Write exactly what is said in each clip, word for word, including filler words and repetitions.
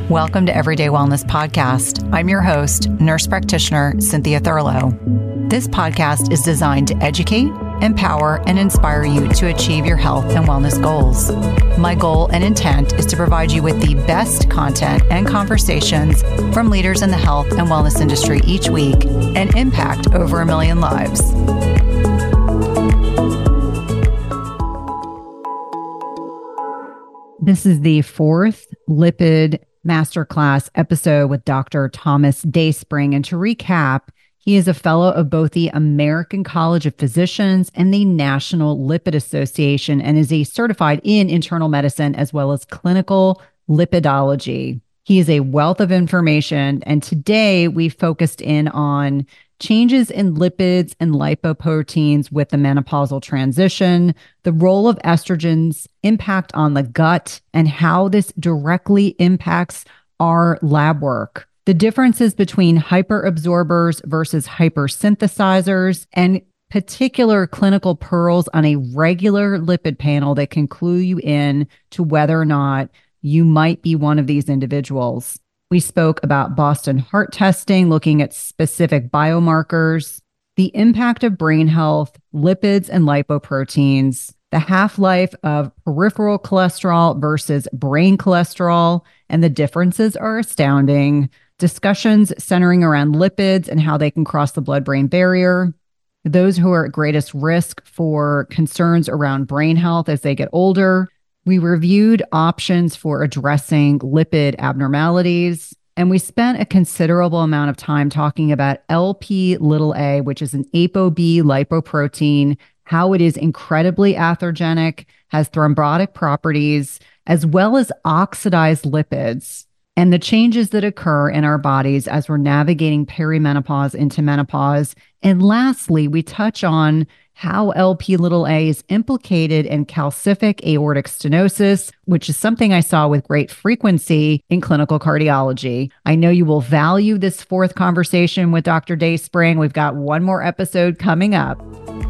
Welcome to Everyday Wellness Podcast. I'm your host, nurse practitioner Cynthia Thurlow. This podcast is designed to educate, empower, and inspire you to achieve your health and wellness goals. My goal and intent is to provide you with the best content and conversations from leaders in the health and wellness industry each week and impact over a million lives. This is the fourth lipid masterclass episode with Doctor Thomas Dayspring. And to recap, he is a fellow of both the American College of Physicians and the National Lipid Association and is a certified in internal medicine as well as clinical lipidology. He is a wealth of information. And today we focused in on changes in lipids and lipoproteins with the menopausal transition, the role of estrogen's impact on the gut, and how this directly impacts our lab work, the differences between hyperabsorbers versus hypersynthesizers, and particular clinical pearls on a regular lipid panel that can clue you in to whether or not you might be one of these individuals. We spoke about Boston heart testing, looking at specific biomarkers, the impact of brain health, lipids and lipoproteins, the half-life of peripheral cholesterol versus brain cholesterol, and the differences are astounding. Discussions centering around lipids and how they can cross the blood-brain barrier, those who are at greatest risk for concerns around brain health as they get older. We reviewed options for addressing lipid abnormalities, and we spent a considerable amount of time talking about L P little a, which is an ApoB lipoprotein, how it is incredibly atherogenic, has thrombotic properties, as well as oxidized lipids, and the changes that occur in our bodies as we're navigating perimenopause into menopause. And lastly, we touch on how L P little a is implicated in calcific aortic stenosis, which is something I saw with great frequency in clinical cardiology. I know you will value this fourth conversation with Doctor Dayspring. We've got one more episode coming up.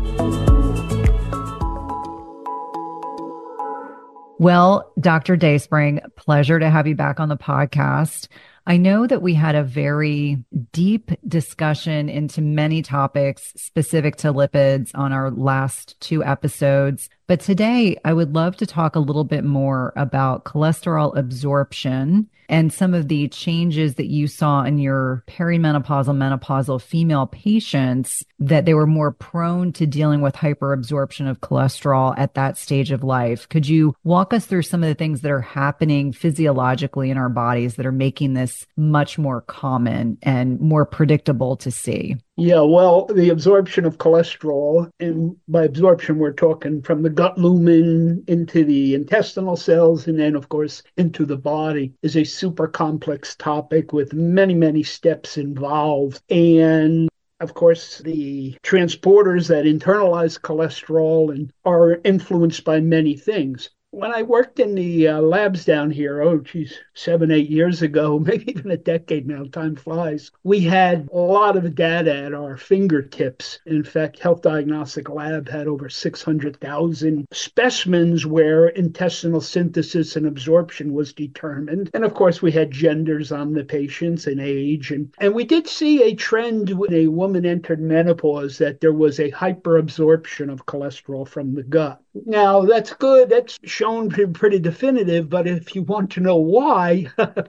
Well, Doctor Dayspring, pleasure to have you back on the podcast. I know that we had a very deep discussion into many topics specific to lipids on our last two episodes, but today I would love to talk a little bit more about cholesterol absorption and some of the changes that you saw in your perimenopausal, menopausal female patients, that they were more prone to dealing with hyperabsorption of cholesterol at that stage of life. Could you walk us through some of the things that are happening physiologically in our bodies that are making this much more common and more predictable to see? Yeah, well, the absorption of cholesterol, and by absorption, we're talking from the gut lumen into the intestinal cells, and then, of course, into the body, is a super complex topic with many, many steps involved. And of course, the transporters that internalize cholesterol and are influenced by many things. When I worked in the uh, labs down here, oh, geez, seven, eight years ago, maybe even a decade now, time flies, we had a lot of data at our fingertips. In fact, Health Diagnostic Lab had over six hundred thousand specimens where intestinal synthesis and absorption was determined. And of course, we had genders on the patients and age. And, and we did see a trend when a woman entered menopause that there was a hyperabsorption of cholesterol from the gut. Now, that's good. That's shown to be pretty definitive. But if you want to know why,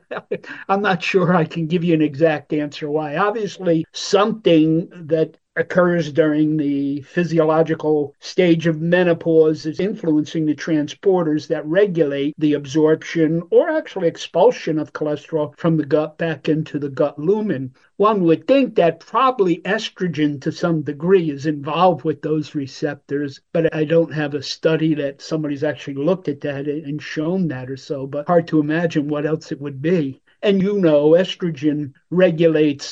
I'm not sure I can give you an exact answer why. Obviously, something that occurs during the physiological stage of menopause is influencing the transporters that regulate the absorption or actually expulsion of cholesterol from the gut back into the gut lumen. One would think that probably estrogen to some degree is involved with those receptors, but I don't have a study that somebody's actually looked at that and shown that or so, but hard to imagine what else it would be. And you know, estrogen regulates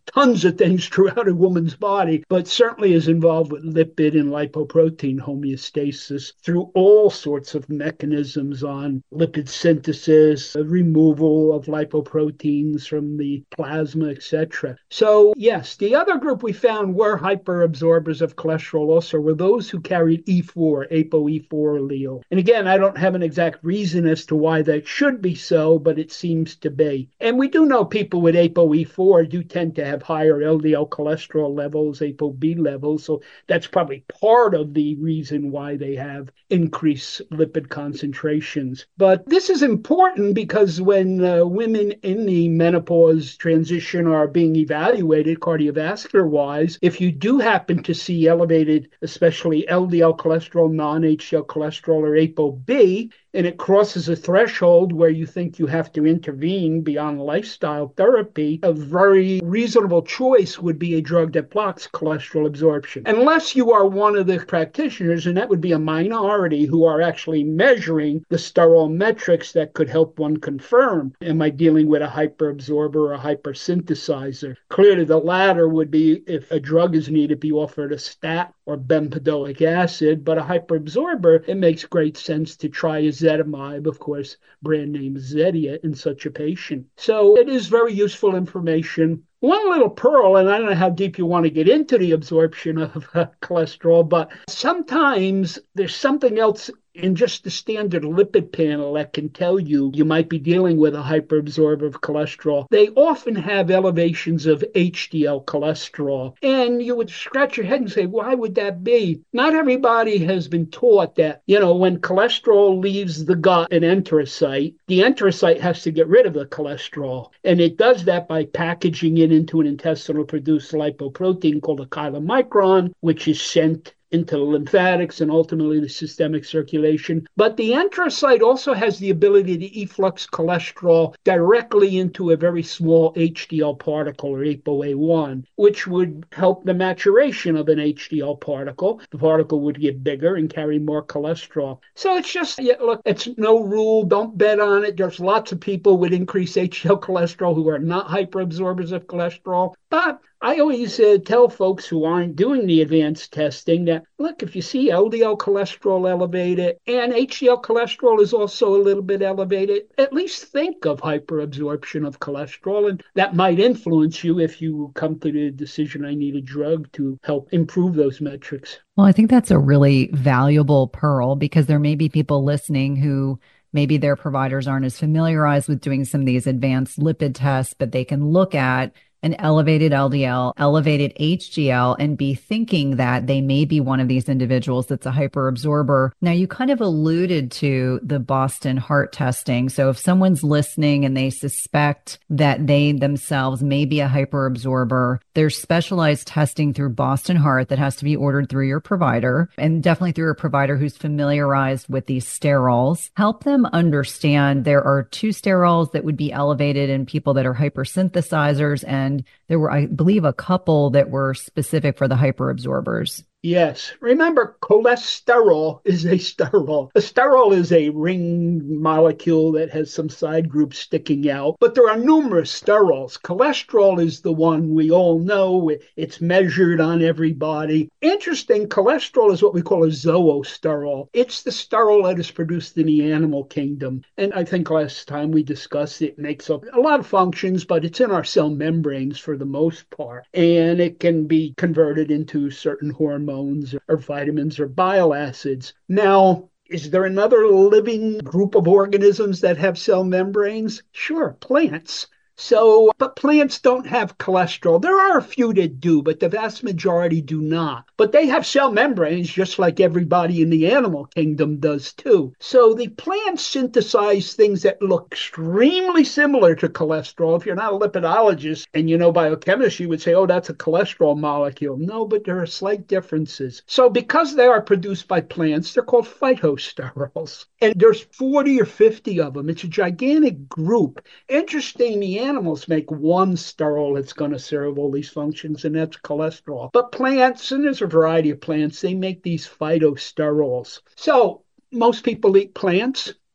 tons of things throughout a woman's body, but certainly is involved with lipid and lipoprotein homeostasis through all sorts of mechanisms on lipid synthesis, removal of lipoproteins from the plasma, et cetera. So yes, the other group we found were hyperabsorbers of cholesterol also were those who carried E four, A P O E four allele. And again, I don't have an exact reason as to why that should be so, but it seems to be. And we do know people with A P O E four do tend to have higher L D L cholesterol levels, A P O B levels, so that's probably part of the reason why they have increased lipid concentrations. But this is important because when uh, women in the menopause transition are being evaluated cardiovascular-wise, if you do happen to see elevated, especially L D L cholesterol, non-H D L cholesterol, or A P O B, and it crosses a threshold where you think you have to intervene beyond lifestyle therapy, a very reasonable choice would be a drug that blocks cholesterol absorption. Unless you are one of the practitioners, and that would be a minority who are actually measuring the sterol metrics that could help one confirm, am I dealing with a hyperabsorber or a hypersynthesizer? Clearly, the latter would be if a drug is needed, be offered a stat or bempedoic acid, but a hyperabsorber, it makes great sense to try a ezetimibe, of course, brand name Zetia, in such a patient. So it is very useful information. One little pearl, and I don't know how deep you want to get into the absorption of uh, cholesterol, but sometimes there's something else in just the standard lipid panel that can tell you you might be dealing with a hyperabsorber of cholesterol. They often have elevations of H D L cholesterol, and you would scratch your head and say, why would that be? Not everybody has been taught that, you know, when cholesterol leaves the gut and enterocyte, the enterocyte has to get rid of the cholesterol, and it does that by packaging it into an intestinal produced lipoprotein called a chylomicron, which is sent into the lymphatics and ultimately the systemic circulation. But the enterocyte also has the ability to efflux cholesterol directly into a very small H D L particle, or A P O A one, which would help the maturation of an H D L particle. The particle would get bigger and carry more cholesterol. So it's just, yeah, look, it's no rule. Don't bet on it. There's lots of people with increased H D L cholesterol who are not hyperabsorbers of cholesterol. But I always uh, tell folks who aren't doing the advanced testing that, look, if you see L D L cholesterol elevated and H D L cholesterol is also a little bit elevated, at least think of hyperabsorption of cholesterol, and that might influence you if you come to the decision, I need a drug to help improve those metrics. Well, I think that's a really valuable pearl, because there may be people listening who maybe their providers aren't as familiarized with doing some of these advanced lipid tests, but they can look at an elevated L D L, elevated H D L, and be thinking that they may be one of these individuals that's a hyperabsorber. Now, you kind of alluded to the Boston Heart testing. So if someone's listening and they suspect that they themselves may be a hyperabsorber, there's specialized testing through Boston Heart that has to be ordered through your provider, and definitely through a provider who's familiarized with these sterols. Help them understand there are two sterols that would be elevated in people that are hypersynthesizers, and there were, I believe, a couple that were specific for the hyperabsorbers. Yes. Remember, cholesterol is a sterol. A sterol is a ring molecule that has some side groups sticking out, but there are numerous sterols. Cholesterol is the one we all know. It's measured on everybody. Interesting, cholesterol is what we call a zoosterol. It's the sterol that is produced in the animal kingdom. And I think last time we discussed it, it makes up a lot of functions, but it's in our cell membranes for the most part. And it can be converted into certain hormones or vitamins or bile acids. Now, is there another living group of organisms that have cell membranes? Sure, plants. So, but plants don't have cholesterol. There are a few that do, but the vast majority do not. But they have cell membranes just like everybody in the animal kingdom does too. So the plants synthesize things that look extremely similar to cholesterol. If you're not a lipidologist and you know biochemistry, you would say, oh, that's a cholesterol molecule. No, but there are slight differences. So because they are produced by plants, they're called phytosterols. And there's forty or fifty of them. It's a gigantic group. Interesting, the animals make one sterol that's going to serve all these functions, and that's cholesterol. But plants, and there's a variety of plants, they make these phytosterols. So most people eat plants.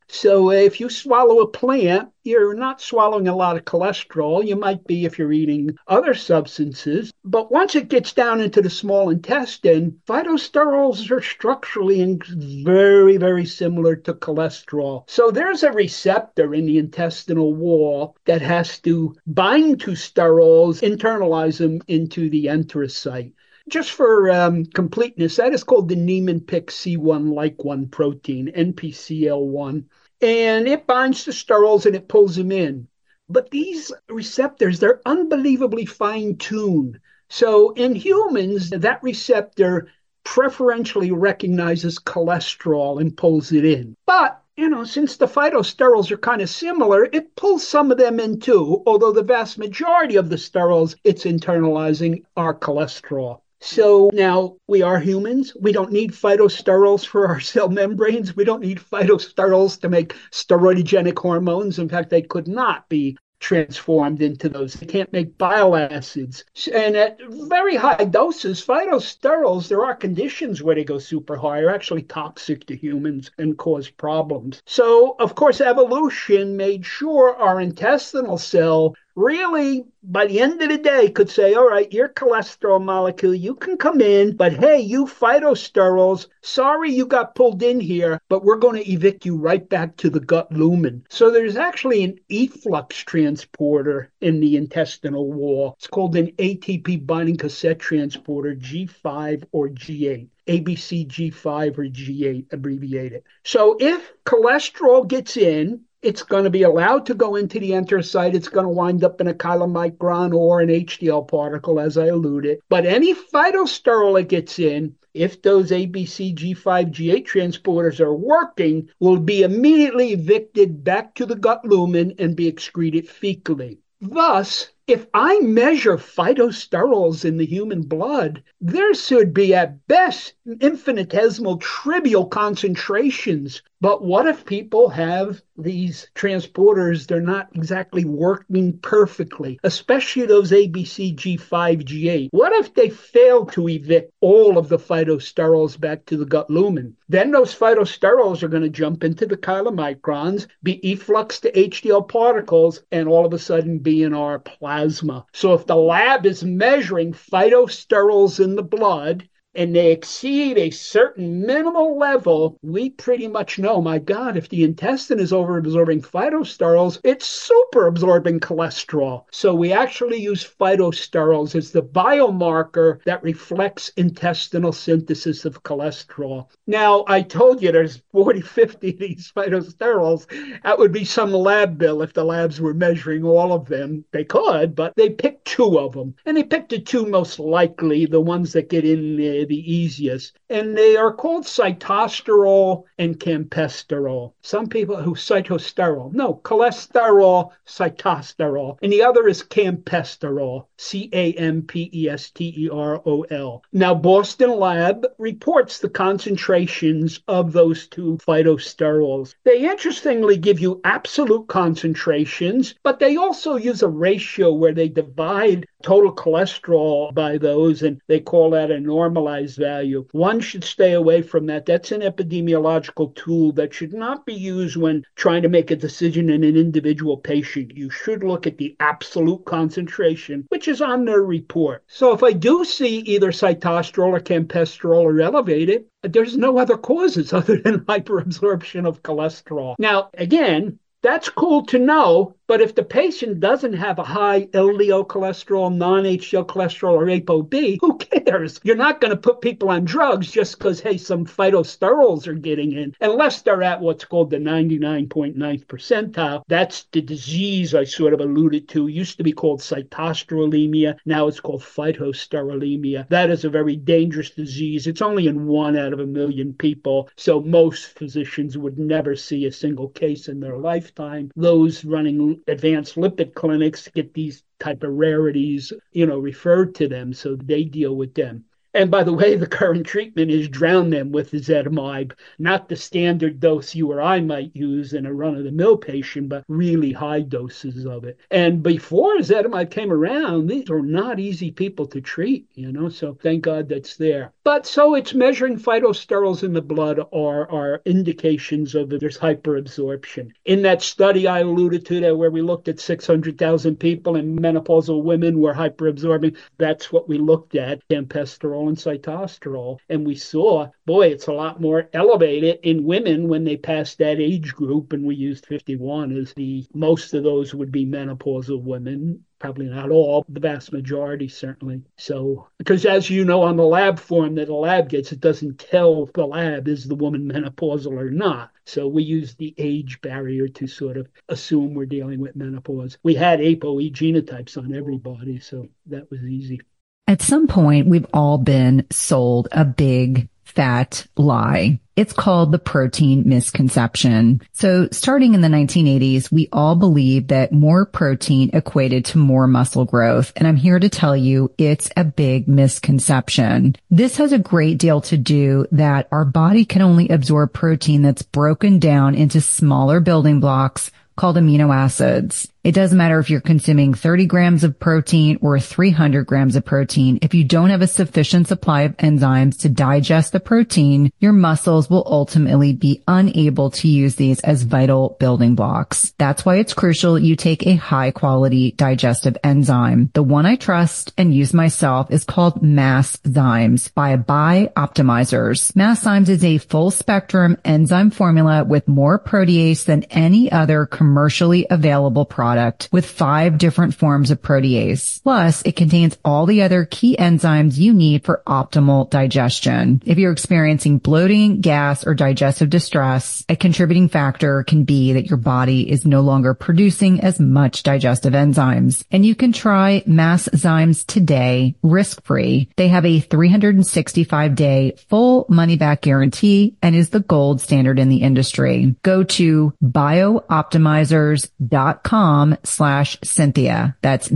So if you swallow a plant, you're not swallowing a lot of cholesterol. You might be if you're eating other substances. But once it gets down into the small intestine, phytosterols are structurally very, very similar to cholesterol. So there's a receptor in the intestinal wall that has to bind to sterols, internalize them into the enterocyte. Just for um, completeness, that is called the Niemann-Pick C one like one protein, N P C L one. And it binds to sterols and it pulls them in. But these receptors, they're unbelievably fine-tuned. So in humans, that receptor preferentially recognizes cholesterol and pulls it in. But you know, since the phytosterols are kind of similar, it pulls some of them in too, although the vast majority of the sterols it's internalizing are cholesterol. So now we are humans. We don't need phytosterols for our cell membranes. We don't need phytosterols to make steroidogenic hormones. In fact, they could not be transformed into those. They can't make bile acids. And at very high doses, phytosterols, there are conditions where they go super high, are actually toxic to humans and cause problems. So, of course, evolution made sure our intestinal cell really, by the end of the day, could say, all right, your cholesterol molecule, you can come in, but hey, you phytosterols, sorry you got pulled in here, but we're going to evict you right back to the gut lumen. So there's actually an efflux transporter in the intestinal wall. It's called an A T P binding cassette transporter, G five or G eight. A B C G five or G eight abbreviated. So if cholesterol gets in, it's going to be allowed to go into the enterocyte. It's going to wind up in a chylomicron or an H D L particle, as I alluded. But any phytosterol that gets in, if those A B C G five G eight transporters are working, will be immediately evicted back to the gut lumen and be excreted fecally. Thus, if I measure phytosterols in the human blood, there should be at best infinitesimal trivial concentrations. But what if people have these transporters, they're not exactly working perfectly, especially those A B C G five G eight? What if they fail to evict all of the phytosterols back to the gut lumen? Then those phytosterols are going to jump into the chylomicrons, be effluxed to H D L particles, and all of a sudden be in our plasma. So if the lab is measuring phytosterols in the blood, and they exceed a certain minimal level, we pretty much know, my God, if the intestine is overabsorbing phytosterols, it's super absorbing cholesterol. So we actually use phytosterols as the biomarker that reflects intestinal synthesis of cholesterol. Now, I told you there's forty, fifty of these phytosterols. That would be some lab bill if the labs were measuring all of them. They could, but they picked two of them. And they picked the two most likely, the ones that get in there the easiest, and they are called cytosterol and campesterol. Some people who cytosterol, no, cholesterol, cytosterol, and the other is campesterol, C A M P E S T E R O L. Now, Boston Lab reports the concentrations of those two phytosterols. They interestingly give you absolute concentrations, but they also use a ratio where they divide total cholesterol by those, and they call that a normalized value. One should stay away from that. That's an epidemiological tool that should not be used when trying to make a decision in an individual patient. You should look at the absolute concentration, which is on their report. So if I do see either cytosterol or campesterol are elevated, there's no other causes other than hyperabsorption of cholesterol. Now, again, that's cool to know, but if the patient doesn't have a high L D L cholesterol, non-H D L cholesterol, or ApoB, who cares? You're not going to put people on drugs just because, hey, some phytosterols are getting in, unless they're at what's called the ninety-nine point ninth percentile. That's the disease I sort of alluded to. It used to be called cytosterolemia. Now it's called phytosterolemia. That is a very dangerous disease. It's only in one out of a million people, so most physicians would never see a single case in their lifetime. Those running advanced lipid clinics get these type of rarities, you know, referred to them, so they deal with them. And by the way, the current treatment is drown them with ezetimibe, not the standard dose you or I might use in a run-of-the-mill patient, but really high doses of it. And before ezetimibe came around, these are not easy people to treat, you know, so thank God that's there. But so it's measuring phytosterols in the blood are, are indications of that there's hyperabsorption. In that study I alluded to there where we looked at six hundred thousand people and menopausal women were hyperabsorbing, that's what we looked at, campesterol and cytosterol. And we saw, boy, it's a lot more elevated in women when they pass that age group. And we used fifty-one as the, most of those would be menopausal women. Probably not all, the vast majority certainly. So, because as you know, on the lab form that a lab gets, it doesn't tell the lab is the woman menopausal or not. So we use the age barrier to sort of assume we're dealing with menopause. We had ApoE genotypes on everybody, so that was easy. At some point, we've all been sold a big fat lie. It's called the protein misconception. So starting in the nineteen eighties, we all believed that more protein equated to more muscle growth. And I'm here to tell you it's a big misconception. This has a great deal to do that our body can only absorb protein that's broken down into smaller building blocks called amino acids. It doesn't matter if you're consuming thirty grams of protein or three hundred grams of protein. If you don't have a sufficient supply of enzymes to digest the protein, your muscles will ultimately be unable to use these as vital building blocks. That's why it's crucial you take a high quality digestive enzyme. The one I trust and use myself is called Masszymes by Bioptimizers. Masszymes is a full spectrum enzyme formula with more protease than any other commercially available product, with five different forms of protease. Plus, it contains all the other key enzymes you need for optimal digestion. If you're experiencing bloating, gas, or digestive distress, a contributing factor can be that your body is no longer producing as much digestive enzymes. And you can try Masszymes today, risk-free. They have a three hundred sixty-five day full money-back guarantee and is the gold standard in the industry. Go to bioptimizers.com slash Cynthia. That's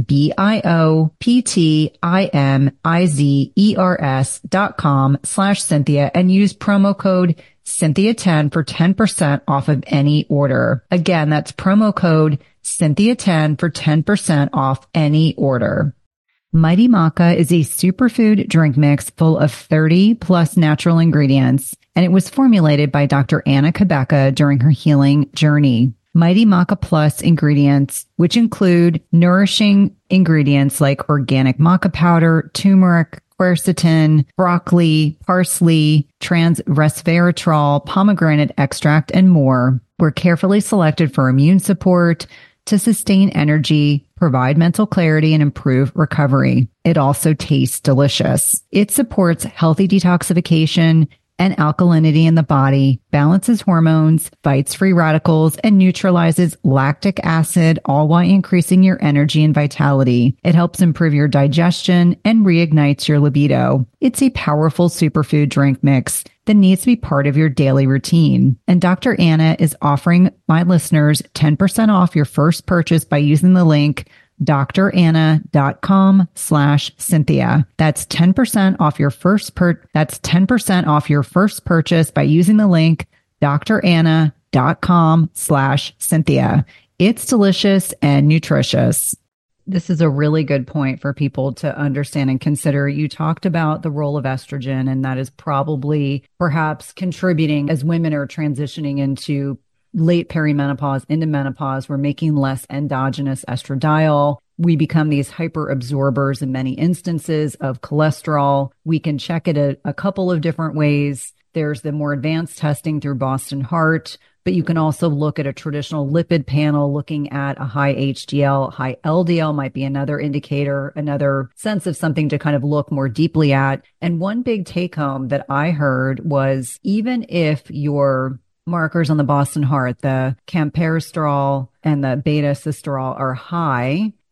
B-I-O-P-T-I-M-I-Z-E-R-S dot com slash Cynthia and use promo code Cynthia ten for ten percent off of any order. Again, that's promo code Cynthia ten for ten percent off any order. Mighty Maca is a superfood drink mix full of thirty plus natural ingredients, and it was formulated by Doctor Anna Cabeca during her healing journey. Mighty Maca Plus ingredients, which include nourishing ingredients like organic maca powder, turmeric, quercetin, broccoli, parsley, trans resveratrol, pomegranate extract, and more, were carefully selected for immune support, to sustain energy, provide mental clarity, and improve recovery. It also tastes delicious. It supports healthy detoxification and alkalinity in the body, balances hormones, fights free radicals, and neutralizes lactic acid, all while increasing your energy and vitality. It helps improve your digestion and reignites your libido. It's a powerful superfood drink mix that needs to be part of your daily routine. And Doctor Anna is offering my listeners ten percent off your first purchase by using the link doctoranna.com slash Cynthia. That's ten percent off your first per, that's ten percent off your first purchase by using the link doctoranna.com slash Cynthia. It's delicious and nutritious. This is a really good point for people to understand and consider. You talked about the role of estrogen, and that is probably perhaps contributing as women are transitioning into late perimenopause into menopause. We're making less endogenous estradiol. We become these hyper absorbers in many instances of cholesterol. We can check it a, a couple of different ways. There's the more advanced testing through Boston Heart, but you can also look at a traditional lipid panel looking at a high H D L. High L D L might be another indicator, another sense of something to kind of look more deeply at. And one big take home that I heard was even if your markers on the Boston Heart, the campesterol and the beta-sitosterol are high,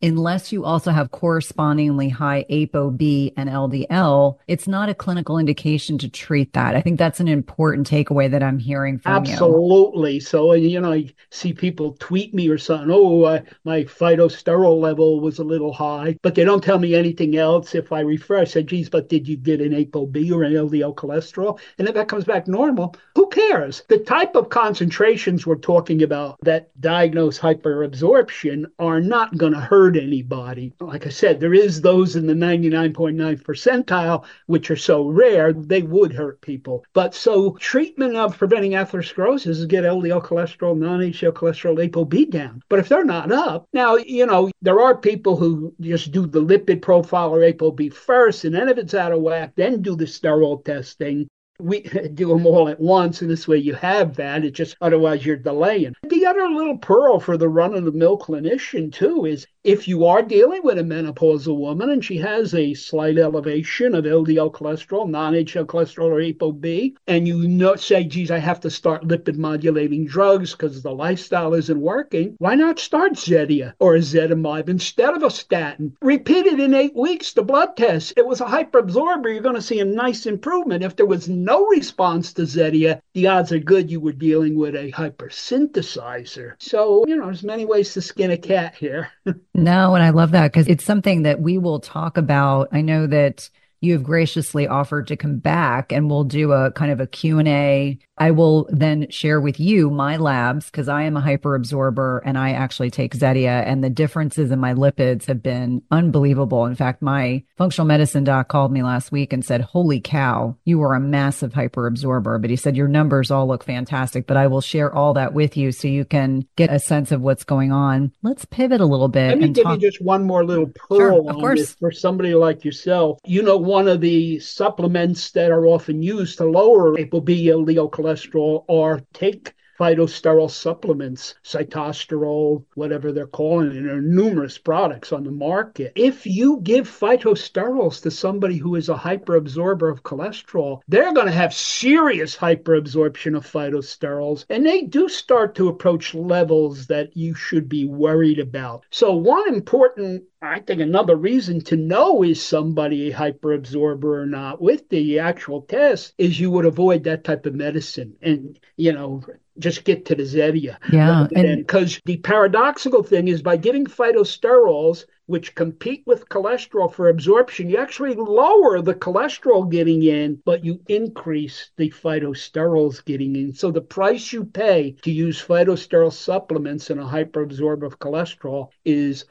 unless you also have correspondingly high ApoB and L D L, it's not a clinical indication to treat that. I think that's an important takeaway that I'm hearing from you. Absolutely. So, you know, I see people tweet me or something. Oh, uh, my phytosterol level was a little high, but they don't tell me anything else. If I refer, I say, geez, but did you get an ApoB or an L D L cholesterol? And if that comes back normal, who cares? The type of concentrations we're talking about that diagnose hyperabsorption are not going to hurt anybody. Like I said, there is those in the ninety-nine point nine percentile, which are so rare, they would hurt people. But so treatment of preventing atherosclerosis is get L D L cholesterol, non-H D L cholesterol, ApoB down. But if they're not up, now, you know, there are people who just do the lipid profile or ApoB first, and then if it's out of whack, then do the sterol testing. We do them all at once, and this way you have that. It just, otherwise you're delaying. The other little pearl for the run-of-the-mill clinician, too, is if you are dealing with a menopausal woman and she has a slight elevation of L D L cholesterol, non-H D L cholesterol, or ApoB, and you know, say, geez, I have to start lipid-modulating drugs because the lifestyle isn't working, why not start Zetia or ezetimibe instead of a statin? Repeat it in eight weeks, the blood test. It was a hyperabsorber. You're going to see a nice improvement. If there was no no response to Zetia, the odds are good you were dealing with a hypersynthesizer. So, you know, there's many ways to skin a cat here. No, and I love that because it's something that we will talk about. I know that you have graciously offered to come back and we'll do a kind of a Q and A. I will then share with you my labs because I am a hyperabsorber and I actually take Zetia, and the differences in my lipids have been unbelievable. In fact, my functional medicine doc called me last week and said, holy cow, you are a massive hyperabsorber. But he said, your numbers all look fantastic, but I will share all that with you so you can get a sense of what's going on. Let's pivot a little bit. Let me and give talk- you just one more little pearl sure, of on course. this for somebody like yourself. You know, one of the supplements that are often used to lower ApoB, L D L cholesterol, or take phytosterol supplements, cytosterol, whatever they're calling it. And there are numerous products on the market. If you give phytosterols to somebody who is a hyperabsorber of cholesterol, they're going to have serious hyperabsorption of phytosterols, and they do start to approach levels that you should be worried about. So one important, I think another reason to know is somebody a hyperabsorber or not with the actual test is you would avoid that type of medicine and, you know, just get to the Zetia. Yeah. Because the paradoxical thing is by giving phytosterols, which compete with cholesterol for absorption, you actually lower the cholesterol getting in, but you increase the phytosterols getting in. So the price you pay to use phytosterol supplements in a hyperabsorber of cholesterol is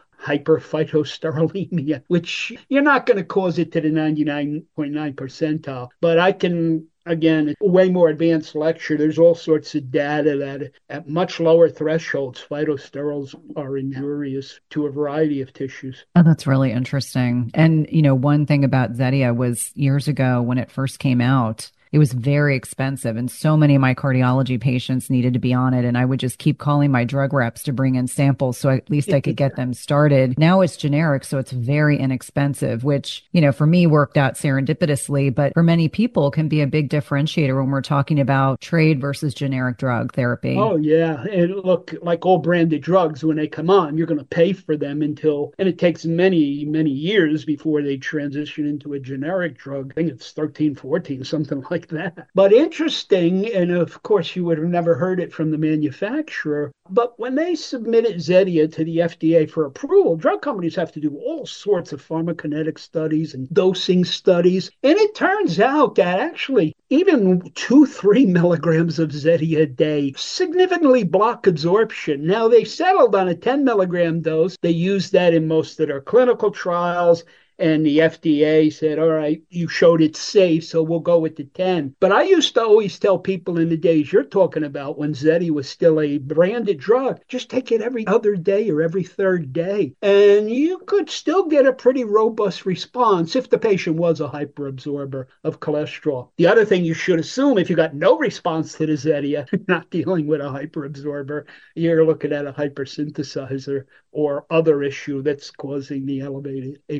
hyperphytosterolemia, which you're not going to cause it to the ninety-nine point nine percentile. But I can, again, a way more advanced lecture. There's all sorts of data that at much lower thresholds, phytosterols are injurious to a variety of tissues. Oh, that's really interesting. And, you know, one thing about Zetia was years ago when it first came out, it was very expensive, and so many of my cardiology patients needed to be on it. And I would just keep calling my drug reps to bring in samples so at least I could get them started. Now it's generic, so it's very inexpensive, which, you know, for me worked out serendipitously, but for many people can be a big differentiator when we're talking about trade versus generic drug therapy. Oh, yeah. And look, like all branded drugs, when they come on, you're going to pay for them until, and it takes many, many years before they transition into a generic drug. I think it's thirteen, fourteen, something like that. But interesting, and of course you would have never heard it from the manufacturer, but when they submitted Zetia to the F D A for approval, drug companies have to do all sorts of pharmacokinetic studies and dosing studies. And it turns out that actually even two, three milligrams of Zetia a day significantly block absorption. Now they settled on a ten milligram dose. They used that in most of their clinical trials. And the F D A said, all right, you showed it's safe, so we'll go with the ten. But I used to always tell people in the days you're talking about when Zetia was still a branded drug, just take it every other day or every third day. And you could still get a pretty robust response if the patient was a hyperabsorber of cholesterol. The other thing you should assume, if you got no response to the Zetia, not dealing with a hyperabsorber, you're looking at a hypersynthesizer or other issue that's causing the elevated ApoB.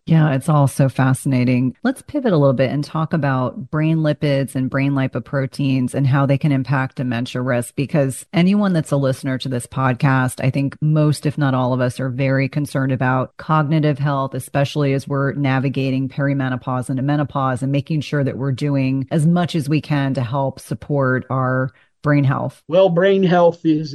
Yeah, it's all so fascinating. Let's pivot a little bit and talk about brain lipids and brain lipoproteins and how they can impact dementia risk. Because anyone that's a listener to this podcast, I think most, if not all of us, are very concerned about cognitive health, especially as we're navigating perimenopause and menopause and making sure that we're doing as much as we can to help support our brain health. Well, brain health is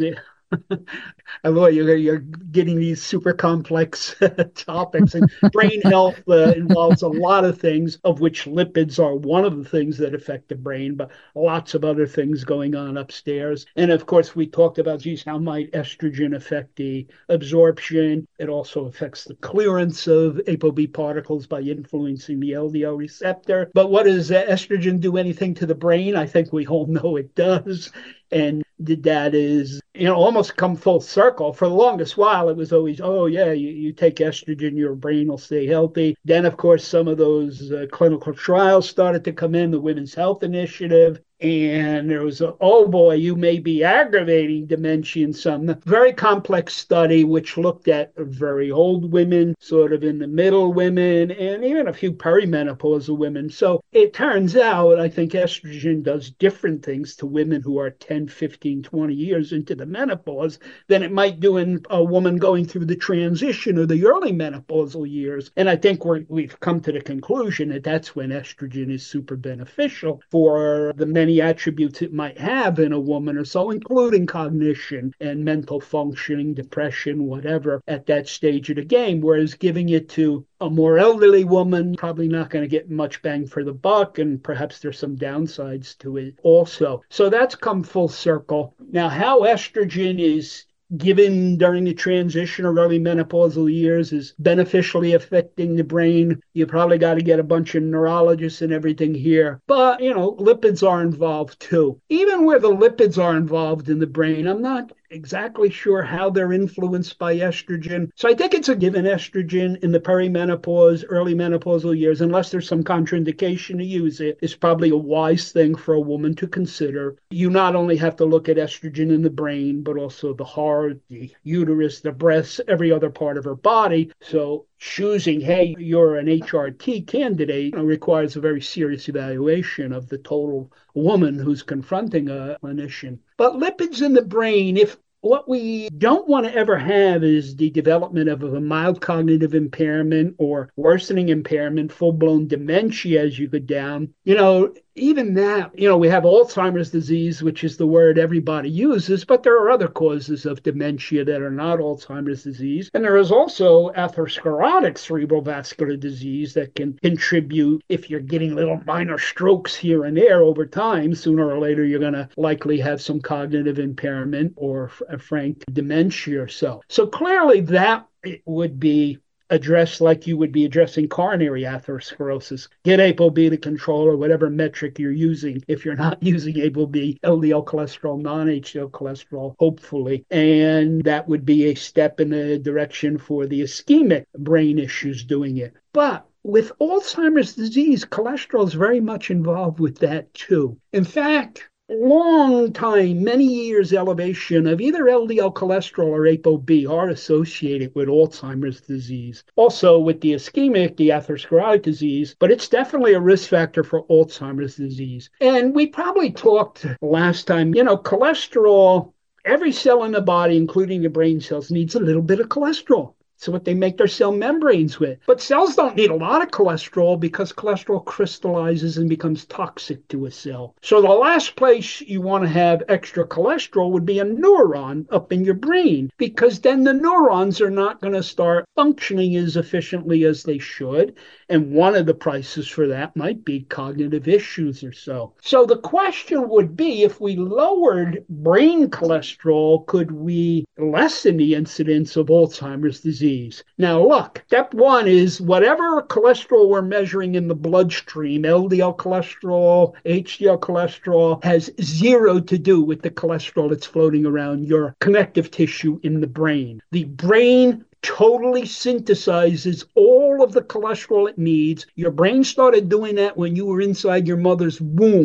I love you're, you're getting these super complex topics. And brain health uh, involves a lot of things, of which lipids are one of the things that affect the brain, but lots of other things going on upstairs. And of course, we talked about, geez, how might estrogen affect the absorption? It also affects the clearance of ApoB particles by influencing the L D L receptor. But what does uh, estrogen do anything to the brain? I think we all know it does. And that is, you know, almost come full circle. For the longest while, it was always, oh, yeah, you, you take estrogen, your brain will stay healthy. Then, of course, some of those uh, clinical trials started to come in, the Women's Health Initiative. And there was a, oh boy, you may be aggravating dementia in some very complex study, which looked at very old women, sort of in the middle women, and even a few perimenopausal women. So it turns out, I think estrogen does different things to women who are ten, fifteen, twenty years into the menopause than it might do in a woman going through the transition or the early menopausal years. And I think we're, we've come to the conclusion that that's when estrogen is super beneficial for the many attributes it might have in a woman or so, including cognition and mental functioning, depression, whatever, at that stage of the game. Whereas giving it to a more elderly woman, probably not going to get much bang for the buck, and perhaps there's some downsides to it also. So that's come full circle. Now, how estrogen is given during the transition or early menopausal years is beneficially affecting the brain. You probably got to get a bunch of neurologists and everything here. But, you know, lipids are involved too. Even where the lipids are involved in the brain, I'm not exactly sure how they're influenced by estrogen. So I think it's a given estrogen in the perimenopause, early menopausal years, unless there's some contraindication to use it, is probably a wise thing for a woman to consider. You not only have to look at estrogen in the brain, but also the heart, the uterus, the breasts, every other part of her body. So choosing, hey, you're an H R T candidate, you know, requires a very serious evaluation of the total woman who's confronting a clinician. But lipids in the brain, if what we don't want to ever have is the development of a mild cognitive impairment or worsening impairment, full-blown dementia as you go down. You know, even that, you know, we have Alzheimer's disease, which is the word everybody uses, but there are other causes of dementia that are not Alzheimer's disease. And there is also atherosclerotic cerebral vascular disease that can contribute. If you're getting little minor strokes here and there over time, sooner or later, you're going to likely have some cognitive impairment or a frank dementia or so. So clearly that would be addressed like you would be addressing coronary atherosclerosis. Get ApoB to control or whatever metric you're using if you're not using ApoB, L D L cholesterol, non-H D L cholesterol, hopefully. And that would be a step in the direction for the ischemic brain issues doing it. But with Alzheimer's disease, cholesterol is very much involved with that too. In fact, long time, many years elevation of either L D L cholesterol or ApoB are associated with Alzheimer's disease. Also with the ischemic, the atherosclerotic disease, but it's definitely a risk factor for Alzheimer's disease. And we probably talked last time, you know, cholesterol, every cell in the body, including the brain cells, needs a little bit of cholesterol. It's what they make their cell membranes with. But cells don't need a lot of cholesterol because cholesterol crystallizes and becomes toxic to a cell. So the last place you want to have extra cholesterol would be a neuron up in your brain, because then the neurons are not going to start functioning as efficiently as they should. And one of the prices for that might be cognitive issues or so. So the question would be, if we lowered brain cholesterol, could we lessen the incidence of Alzheimer's disease? Now, look, step one is whatever cholesterol we're measuring in the bloodstream, L D L cholesterol, H D L cholesterol, has zero to do with the cholesterol that's floating around your connective tissue in the brain. The brain totally synthesizes all of the cholesterol it needs. Your brain started doing that when you were inside your mother's womb.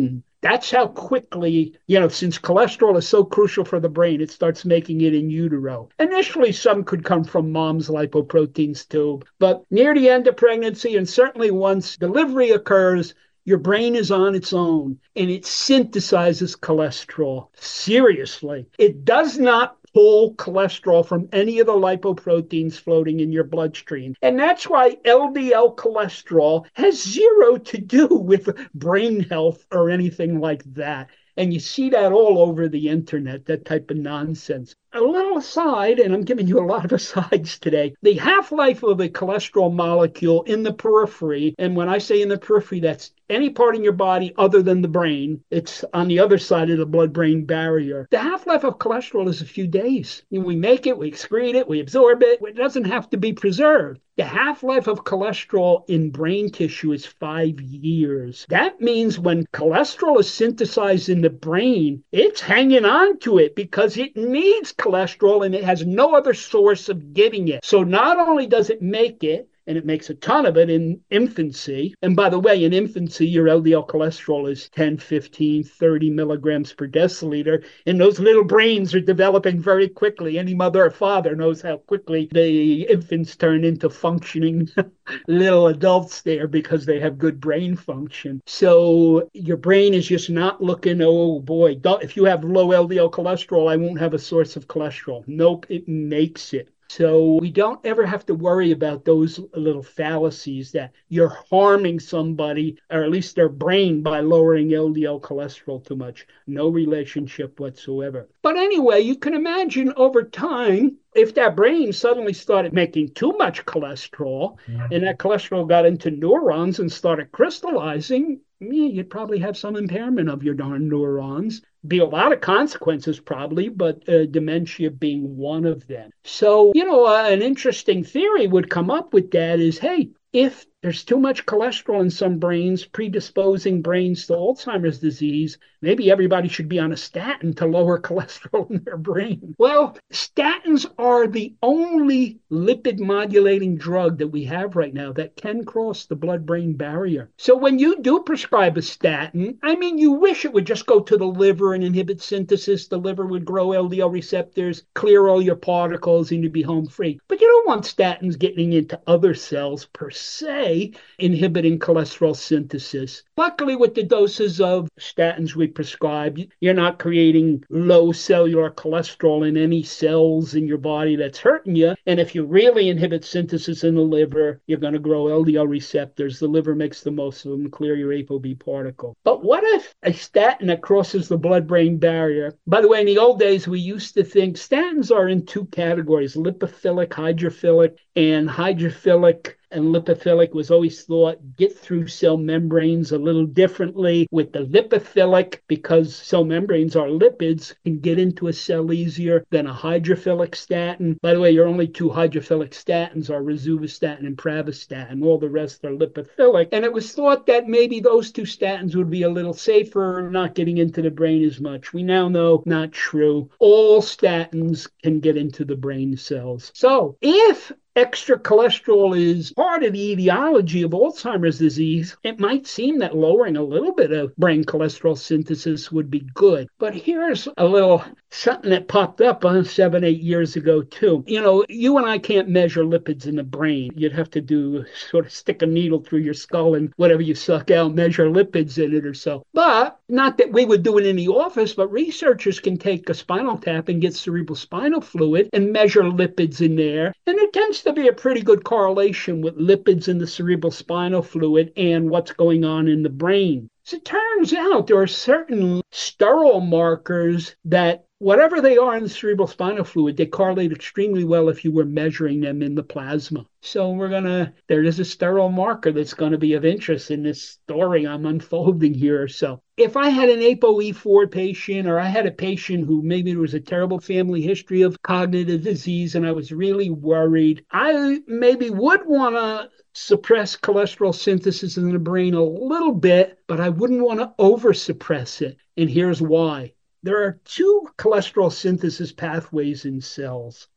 That's how quickly, you know, since cholesterol is so crucial for the brain, it starts making it in utero. Initially, some could come from mom's lipoproteins too, but near the end of pregnancy, and certainly once delivery occurs, your brain is on its own and it synthesizes cholesterol. Seriously. It does not pull cholesterol from any of the lipoproteins floating in your bloodstream. And that's why L D L cholesterol has zero to do with brain health or anything like that. And you see that all over the internet, that type of nonsense. A little aside, and I'm giving you a lot of asides today, the half-life of a cholesterol molecule in the periphery, and when I say in the periphery, that's any part in your body other than the brain. It's on the other side of the blood-brain barrier. The half-life of cholesterol is a few days. We make it, we excrete it, we absorb it. It doesn't have to be preserved. The half-life of cholesterol in brain tissue is five years. That means when cholesterol is synthesized in the brain, it's hanging on to it because it needs cholesterol and it has no other source of getting it. So not only does it make it, and it makes a ton of it in infancy. And by the way, in infancy, your L D L cholesterol is ten, fifteen, thirty milligrams per deciliter. And those little brains are developing very quickly. Any mother or father knows how quickly the infants turn into functioning little adults there because they have good brain function. So your brain is just not looking, oh boy, if you have low L D L cholesterol, I won't have a source of cholesterol. Nope, it makes it. So we don't ever have to worry about those little fallacies that you're harming somebody, or at least their brain, by lowering L D L cholesterol too much. No relationship whatsoever. But anyway, you can imagine over time, if that brain suddenly started making too much cholesterol, and that cholesterol got into neurons and started crystallizing, yeah, you'd probably have some impairment of your darn neurons. Be a lot of consequences probably, but uh, dementia being one of them. So, you know, uh, an interesting theory would come up with that is, hey, if there's too much cholesterol in some brains, predisposing brains to Alzheimer's disease, maybe everybody should be on a statin to lower cholesterol in their brain. Well, statins are the only lipid modulating drug that we have right now that can cross the blood-brain barrier. So when you do prescribe a statin, I mean, you wish it would just go to the liver and inhibit synthesis. The liver would grow L D L receptors, clear all your particles, and you'd be home free. But you don't want statins getting into other cells per se, inhibiting cholesterol synthesis. Luckily, with the doses of statins we prescribe, you're not creating low cellular cholesterol in any cells in your body that's hurting you. And if you really inhibit synthesis in the liver, you're going to grow L D L receptors. The liver makes the most of them, clear your ApoB particle. But what if a statin that crosses the blood-brain barrier? By the way, in the old days, we used to think statins are in two categories, lipophilic, hydrophilic, and hydrophilic and lipophilic was always thought get through cell membranes a little differently. With the lipophilic, because cell membranes are lipids, can get into a cell easier than a hydrophilic statin. By the way, your only two hydrophilic statins are rosuvastatin and pravastatin. All the rest are lipophilic. And it was thought that maybe those two statins would be a little safer, not getting into the brain as much. We now know not true. All statins can get into the brain cells. So if extra cholesterol is part of the etiology of Alzheimer's disease, it might seem that lowering a little bit of brain cholesterol synthesis would be good. But here's a little something that popped up uh, seven, eight years ago, too. You know, you and I can't measure lipids in the brain. You'd have to do sort of stick a needle through your skull and whatever you suck out, measure lipids in it or so. But not that we would do it in the office, but researchers can take a spinal tap and get cerebral spinal fluid and measure lipids in there. And there tends to be a pretty good correlation with lipids in the cerebral spinal fluid and what's going on in the brain. So it turns out there are certain sterile markers that, whatever they are in the cerebral spinal fluid, they correlate extremely well if you were measuring them in the plasma. So we're going to, there is a sterile marker that's going to be of interest in this story I'm unfolding here. So if I had an A P O E four patient, or I had a patient who maybe there was a terrible family history of cognitive disease and I was really worried, I maybe would want to suppress cholesterol synthesis in the brain a little bit, but I wouldn't want to over suppress it. And here's why. There are two cholesterol synthesis pathways in cells.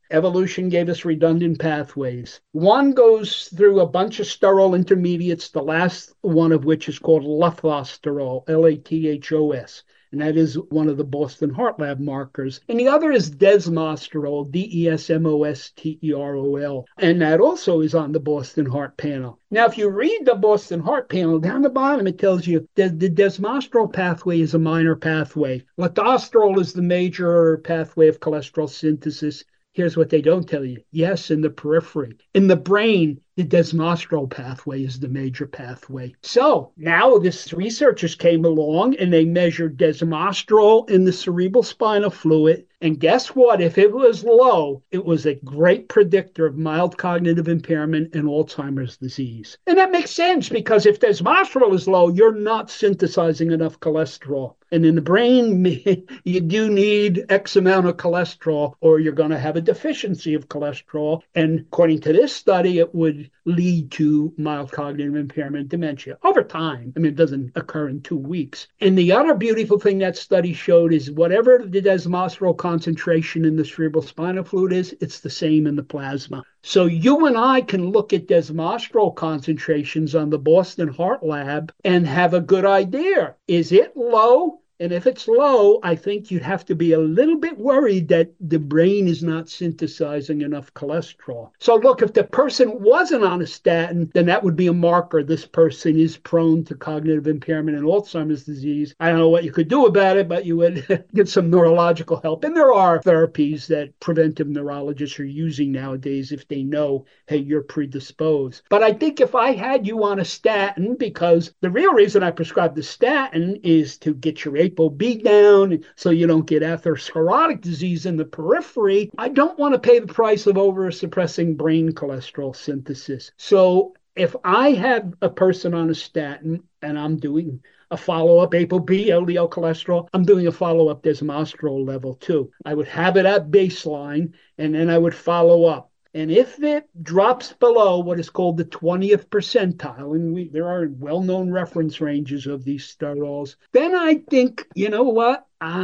Evolution gave us redundant pathways. One goes through a bunch of sterol intermediates, the last one of which is called lathosterol, L A T H O S. And that is one of the Boston Heart Lab markers. And the other is desmosterol, D E S M O S T E R O L. And that also is on the Boston Heart panel. Now, if you read the Boston Heart panel, down the bottom, it tells you that the desmosterol pathway is a minor pathway. Lathosterol is the major pathway of cholesterol synthesis. Here's what they don't tell you. Yes, in the periphery. In the brain, the desmosterol pathway is the major pathway. So now this researchers came along and they measured desmosterol in the cerebral spinal fluid. And guess what? If it was low, it was a great predictor of mild cognitive impairment and Alzheimer's disease. And that makes sense because if desmosterol is low, you're not synthesizing enough cholesterol. And in the brain, you do need X amount of cholesterol or you're going to have a deficiency of cholesterol. And according to this study, it would lead to mild cognitive impairment, dementia over time. I mean, it doesn't occur in two weeks. And the other beautiful thing that study showed is whatever the desmosterol concentration in the cerebral spinal fluid is, it's the same in the plasma. So you and I can look at desmosterol concentrations on the Boston Heart Lab and have a good idea. Is it low? And if it's low, I think you'd have to be a little bit worried that the brain is not synthesizing enough cholesterol. So look, if the person wasn't on a statin, then that would be a marker this person is prone to cognitive impairment and Alzheimer's disease. I don't know what you could do about it, but you would get some neurological help. And there are therapies that preventive neurologists are using nowadays if they know, hey, you're predisposed. But I think if I had you on a statin, because the real reason I prescribe the statin is to get your ApoB down so you don't get atherosclerotic disease in the periphery, I don't want to pay the price of over-suppressing brain cholesterol synthesis. So if I have a person on a statin and I'm doing a follow-up ApoB, L D L cholesterol, I'm doing a follow-up desmosterol level too. I would have it at baseline and then I would follow up. And if it drops below what is called the twentieth percentile, and we, there are well-known reference ranges of these sterols, then I think, you know what,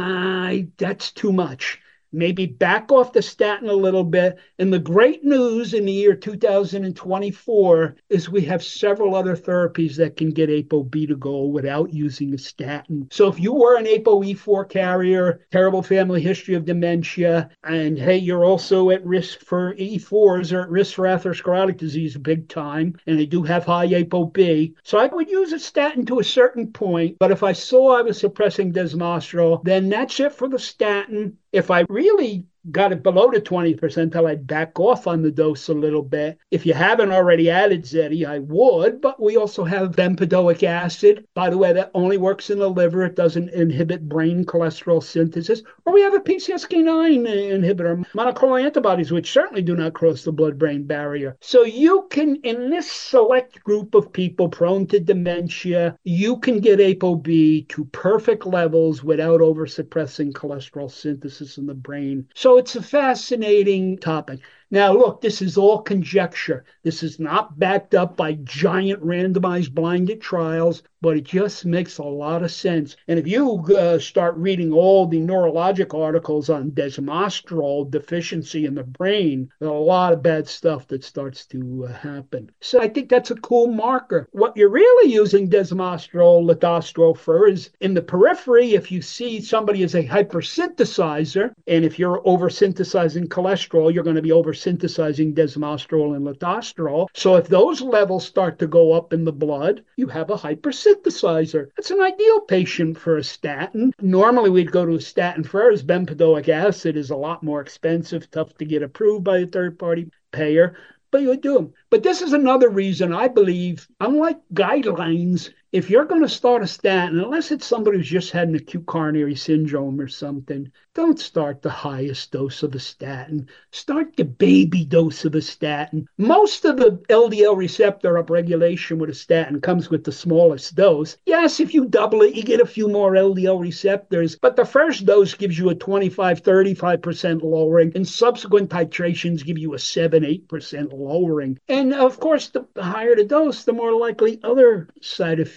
I that's too much. Maybe back off the statin a little bit. And the great news in the year two thousand twenty-four is we have several other therapies that can get ApoB to goal without using a statin. So if you were an A P O E four carrier, terrible family history of dementia, and hey, you're also at risk for E fours or at risk for atherosclerotic disease big time, and they do have high ApoB. So I would use a statin to a certain point, but if I saw I was suppressing desmosterol, then that's it for the statin. If I really got it below the twentieth percentile, I'd back off on the dose a little bit. If you haven't already added Zeti, I would, but we also have bempedoic acid. By the way, that only works in the liver. It doesn't inhibit brain cholesterol synthesis. Or we have a P C S K nine inhibitor, monoclonal antibodies, which certainly do not cross the blood-brain barrier. So you can, in this select group of people prone to dementia, you can get ApoB to perfect levels without over-suppressing cholesterol synthesis in the brain. So it's a fascinating topic. Now, look, this is all conjecture. This is not backed up by giant randomized blinded trials, but it just makes a lot of sense. And if you uh, start reading all the neurologic articles on desmosterol deficiency in the brain, there's a lot of bad stuff that starts to uh, happen. So I think that's a cool marker. What you're really using desmosterol, lathosterol for is in the periphery. If you see somebody as a hypersynthesizer, and if you're oversynthesizing cholesterol, you're going to be oversynthesizing desmosterol and lathosterol. So if those levels start to go up in the blood, you have a hypersynthesizer. That's an ideal patient for a statin. Normally we'd go to a statin first. Bempedoic acid is a lot more expensive, tough to get approved by a third-party payer, but you would do them. But this is another reason I believe, unlike guidelines, if you're going to start a statin, unless it's somebody who's just had an acute coronary syndrome or something, don't start the highest dose of a statin. Start the baby dose of a statin. Most of the L D L receptor upregulation with a statin comes with the smallest dose. Yes, if you double it, you get a few more L D L receptors, but the first dose gives you a twenty-five, thirty-five percent lowering, and subsequent titrations give you a seven, eight percent lowering. And of course, the higher the dose, the more likely other side effects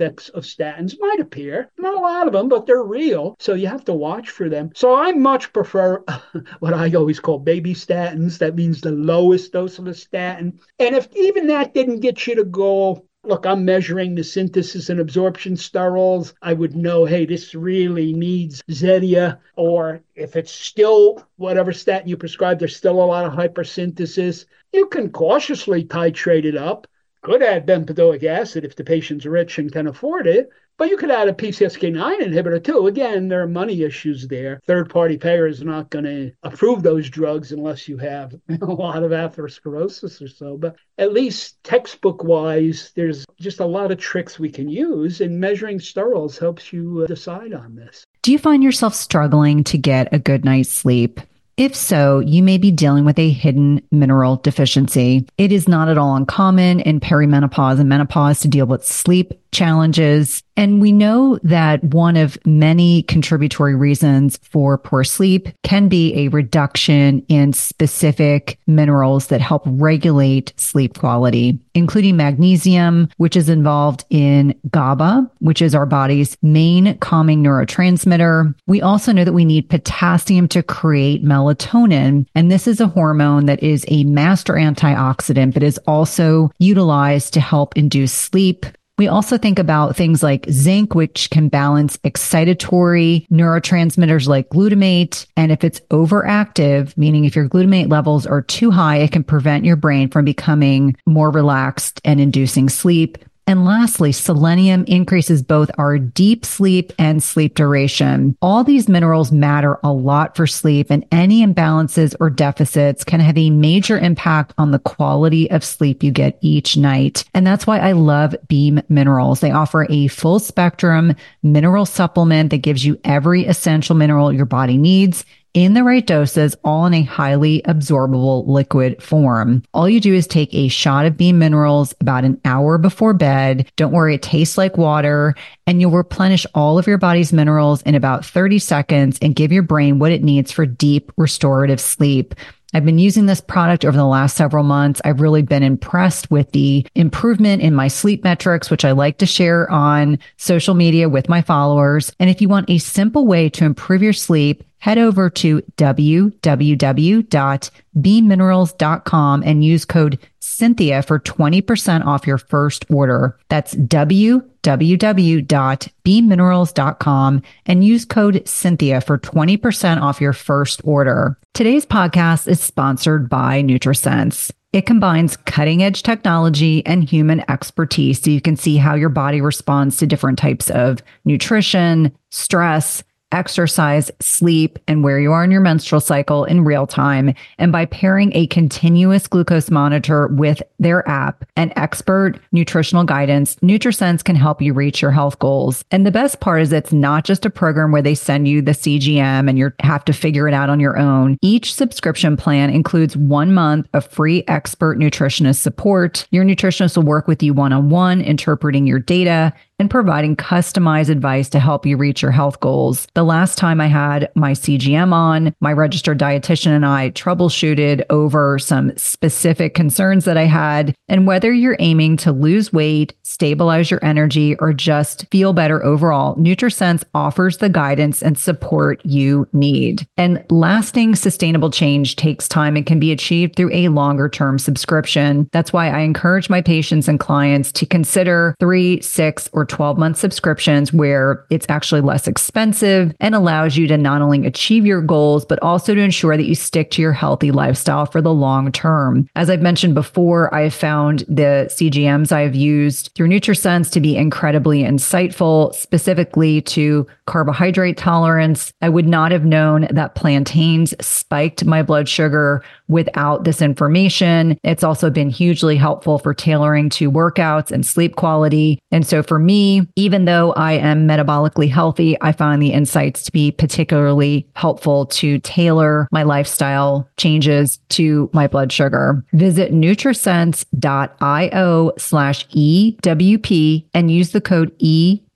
effects of statins might appear. Not a lot of them, but they're real. So you have to watch for them. So I much prefer what I always call baby statins. That means the lowest dose of a statin. And if even that didn't get you to go, look, I'm measuring the synthesis and absorption sterols, I would know, hey, this really needs Zetia. Or if it's still whatever statin you prescribe, there's still a lot of hypersynthesis, you can cautiously titrate it up. Could add bempedoic acid if the patient's rich and can afford it, but you could add a P C S K nine inhibitor too. Again, there are money issues there. Third-party payers are not going to approve those drugs unless you have a lot of atherosclerosis or so. But at least textbook-wise, there's just a lot of tricks we can use, and measuring sterols helps you decide on this. Do you find yourself struggling to get a good night's sleep? If so, you may be dealing with a hidden mineral deficiency. It is not at all uncommon in perimenopause and menopause to deal with sleep challenges. And we know that one of many contributory reasons for poor sleep can be a reduction in specific minerals that help regulate sleep quality, including magnesium, which is involved in GABA, which is our body's main calming neurotransmitter. We also know that we need potassium to create melatonin. And this is a hormone that is a master antioxidant, but is also utilized to help induce sleep. We also think about things like zinc, which can balance excitatory neurotransmitters like glutamate. And if it's overactive, meaning if your glutamate levels are too high, it can prevent your brain from becoming more relaxed and inducing sleep. And lastly, selenium increases both our deep sleep and sleep duration. All these minerals matter a lot for sleep, and any imbalances or deficits can have a major impact on the quality of sleep you get each night. And that's why I love Beam Minerals. They offer a full spectrum mineral supplement that gives you every essential mineral your body needs in the right doses, all in a highly absorbable liquid form. All you do is take a shot of Beam Minerals about an hour before bed. Don't worry, it tastes like water, and you'll replenish all of your body's minerals in about thirty seconds and give your brain what it needs for deep restorative sleep. I've been using this product over the last several months. I've really been impressed with the improvement in my sleep metrics, which I like to share on social media with my followers. And if you want a simple way to improve your sleep, head over to w w w dot beam minerals dot com and use code Cynthia for twenty percent off your first order. That's w w w dot beam minerals dot com and use code Cynthia for twenty percent off your first order. Today's podcast is sponsored by NutriSense. It combines cutting-edge technology and human expertise so you can see how your body responds to different types of nutrition, stress, exercise, sleep, and where you are in your menstrual cycle in real time. And by pairing a continuous glucose monitor with their app and expert nutritional guidance, NutriSense can help you reach your health goals. And the best part is it's not just a program where they send you the C G M and you have to figure it out on your own. Each subscription plan includes one month of free expert nutritionist support. Your nutritionist will work with you one-on-one, interpreting your data and providing customized advice to help you reach your health goals. The last time I had my C G M on, my registered dietitian and I troubleshooted over some specific concerns that I had. And whether you're aiming to lose weight, stabilize your energy, or just feel better overall, NutriSense offers the guidance and support you need. And lasting sustainable change takes time and can be achieved through a longer term subscription. That's why I encourage my patients and clients to consider three, six, or twelve month subscriptions where it's actually less expensive and allows you to not only achieve your goals, but also to ensure that you stick to your healthy lifestyle for the long term. As I've mentioned before, I have found the C G Ms I've used through NutriSense to be incredibly insightful, specifically to carbohydrate tolerance. I would not have known that plantains spiked my blood sugar without this information. It's also been hugely helpful for tailoring to workouts and sleep quality. And so for me, even though I am metabolically healthy, I find the insights to be particularly helpful to tailor my lifestyle changes to my blood sugar. Visit nutrisense dot io slash E W P and use the code E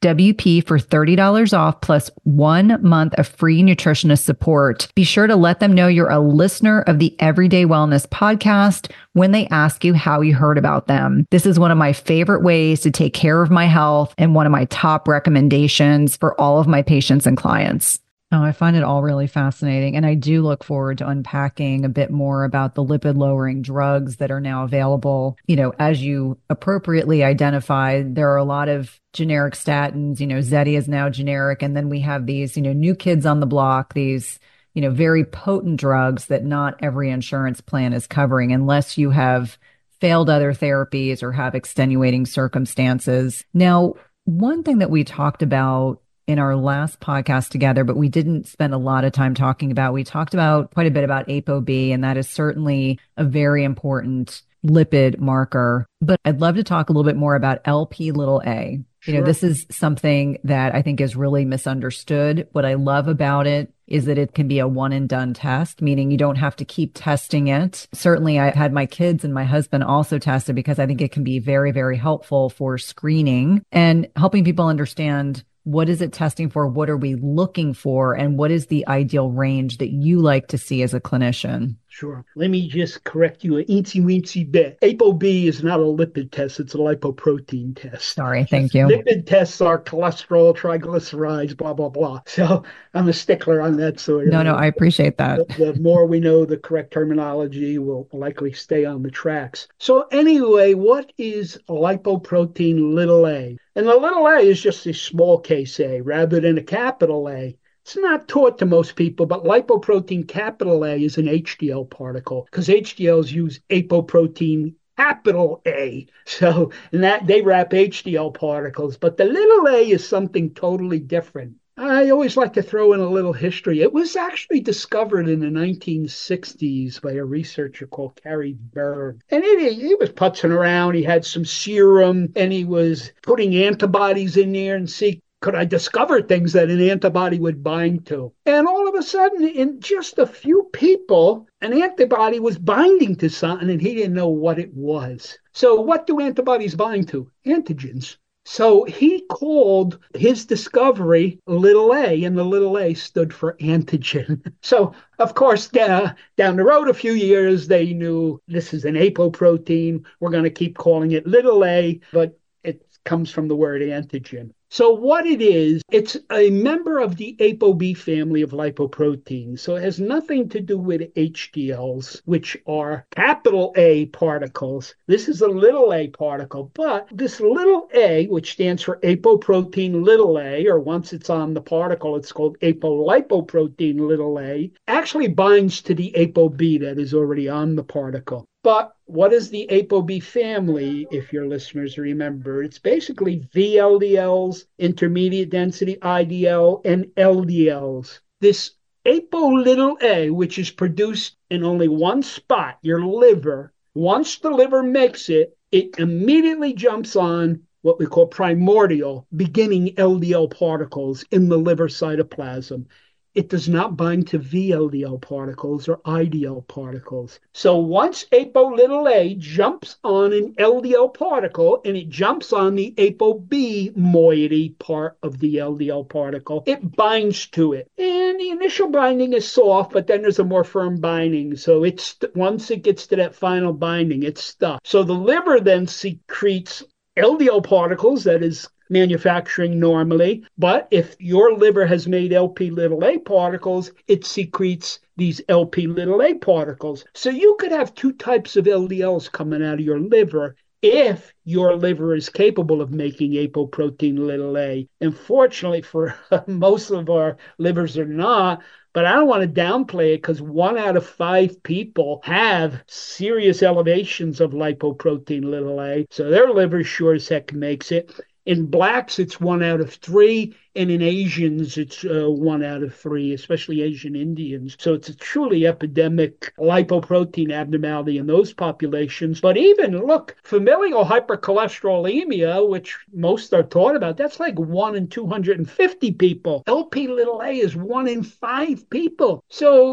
W P for thirty dollars off plus one month of free nutritionist support. Be sure to let them know you're a listener of the Everyday Wellness podcast when they ask you how you heard about them. This is one of my favorite ways to take care of my health and one of my top recommendations for all of my patients and clients. Oh, I find it all really fascinating. And I do look forward to unpacking a bit more about the lipid lowering drugs that are now available. You know, as you appropriately identified, there are a lot of generic statins, you know, Zetia is now generic. And then we have these, you know, new kids on the block, these, you know, very potent drugs that not every insurance plan is covering unless you have failed other therapies or have extenuating circumstances. Now, one thing that we talked about in our last podcast together, but we didn't spend a lot of time talking about, we talked about quite a bit about ApoB, and that is certainly a very important lipid marker. But I'd love to talk a little bit more about L P little a. Sure. You know, this is something that I think is really misunderstood. What I love about it is that it can be a one and done test, meaning you don't have to keep testing it. Certainly, I had my kids and my husband also tested because I think it can be very, very helpful for screening and helping people understand what is it testing for? What are we looking for? And what is the ideal range that you like to see as a clinician? Sure. Let me just correct you an eensy weensy bit. ApoB is not a lipid test. It's a lipoprotein test. Sorry. Thank you. Lipid tests are cholesterol, triglycerides, blah, blah, blah. So I'm a stickler on that sort of No, no, I appreciate that. The, the more we know the correct terminology, we'll likely stay on the tracks. So anyway, what is lipoprotein little a? And the little a is just a small case a rather than a capital A. It's not taught to most people, but lipoprotein capital A is an H D L particle because H D Ls use apoprotein capital A. So and that they wrap H D L particles, but the little a is something totally different. I always like to throw in a little history. It was actually discovered in the nineteen sixties by a researcher called Cary Berg. And he, he was putzing around. He had some serum and he was putting antibodies in there and see, could I discover things that an antibody would bind to? And all of a sudden, in just a few people, an antibody was binding to something and he didn't know what it was. So what do antibodies bind to? Antigens. So he called his discovery little a, and the little a stood for antigen. So, of course, uh, down the road a few years, they knew this is an apoprotein. We're going to keep calling it little a, but it comes from the word antigen. So what it is, it's a member of the ApoB family of lipoproteins. So it has nothing to do with H D Ls, which are capital A particles. This is a little a particle, but this little a, which stands for apoprotein little a, or once it's on the particle, it's called apolipoprotein little a, actually binds to the ApoB that is already on the particle. But what is the ApoB family, if your listeners remember? It's basically V L D Ls, intermediate density I D L, and L D Ls. This apo little a, which is produced in only one spot, your liver, once the liver makes it, it immediately jumps on what we call primordial, beginning L D L particles in the liver cytoplasm. It does not bind to V L D L particles or I D L particles. So once apo little a jumps on an L D L particle and it jumps on the ApoB moiety part of the L D L particle, it binds to it. And the initial binding is soft, but then there's a more firm binding. So it's once it gets to that final binding, it's stuck. So the liver then secretes L D L particles, that is manufacturing normally, but if your liver has made L P little a particles, it secretes these L P little a particles. So you could have two types of L D Ls coming out of your liver if your liver is capable of making apoprotein little a. Unfortunately, for most of our livers are not, but I don't want to downplay it because one out of five people have serious elevations of lipoprotein little a. So their liver sure as heck makes it. In blacks, it's one out of three, and in Asians, it's uh, one out of three, especially Asian Indians. So it's a truly epidemic lipoprotein abnormality in those populations. But even, look, familial hypercholesterolemia, which most are taught about, that's like one in two hundred fifty people. L P little a is one in five people. So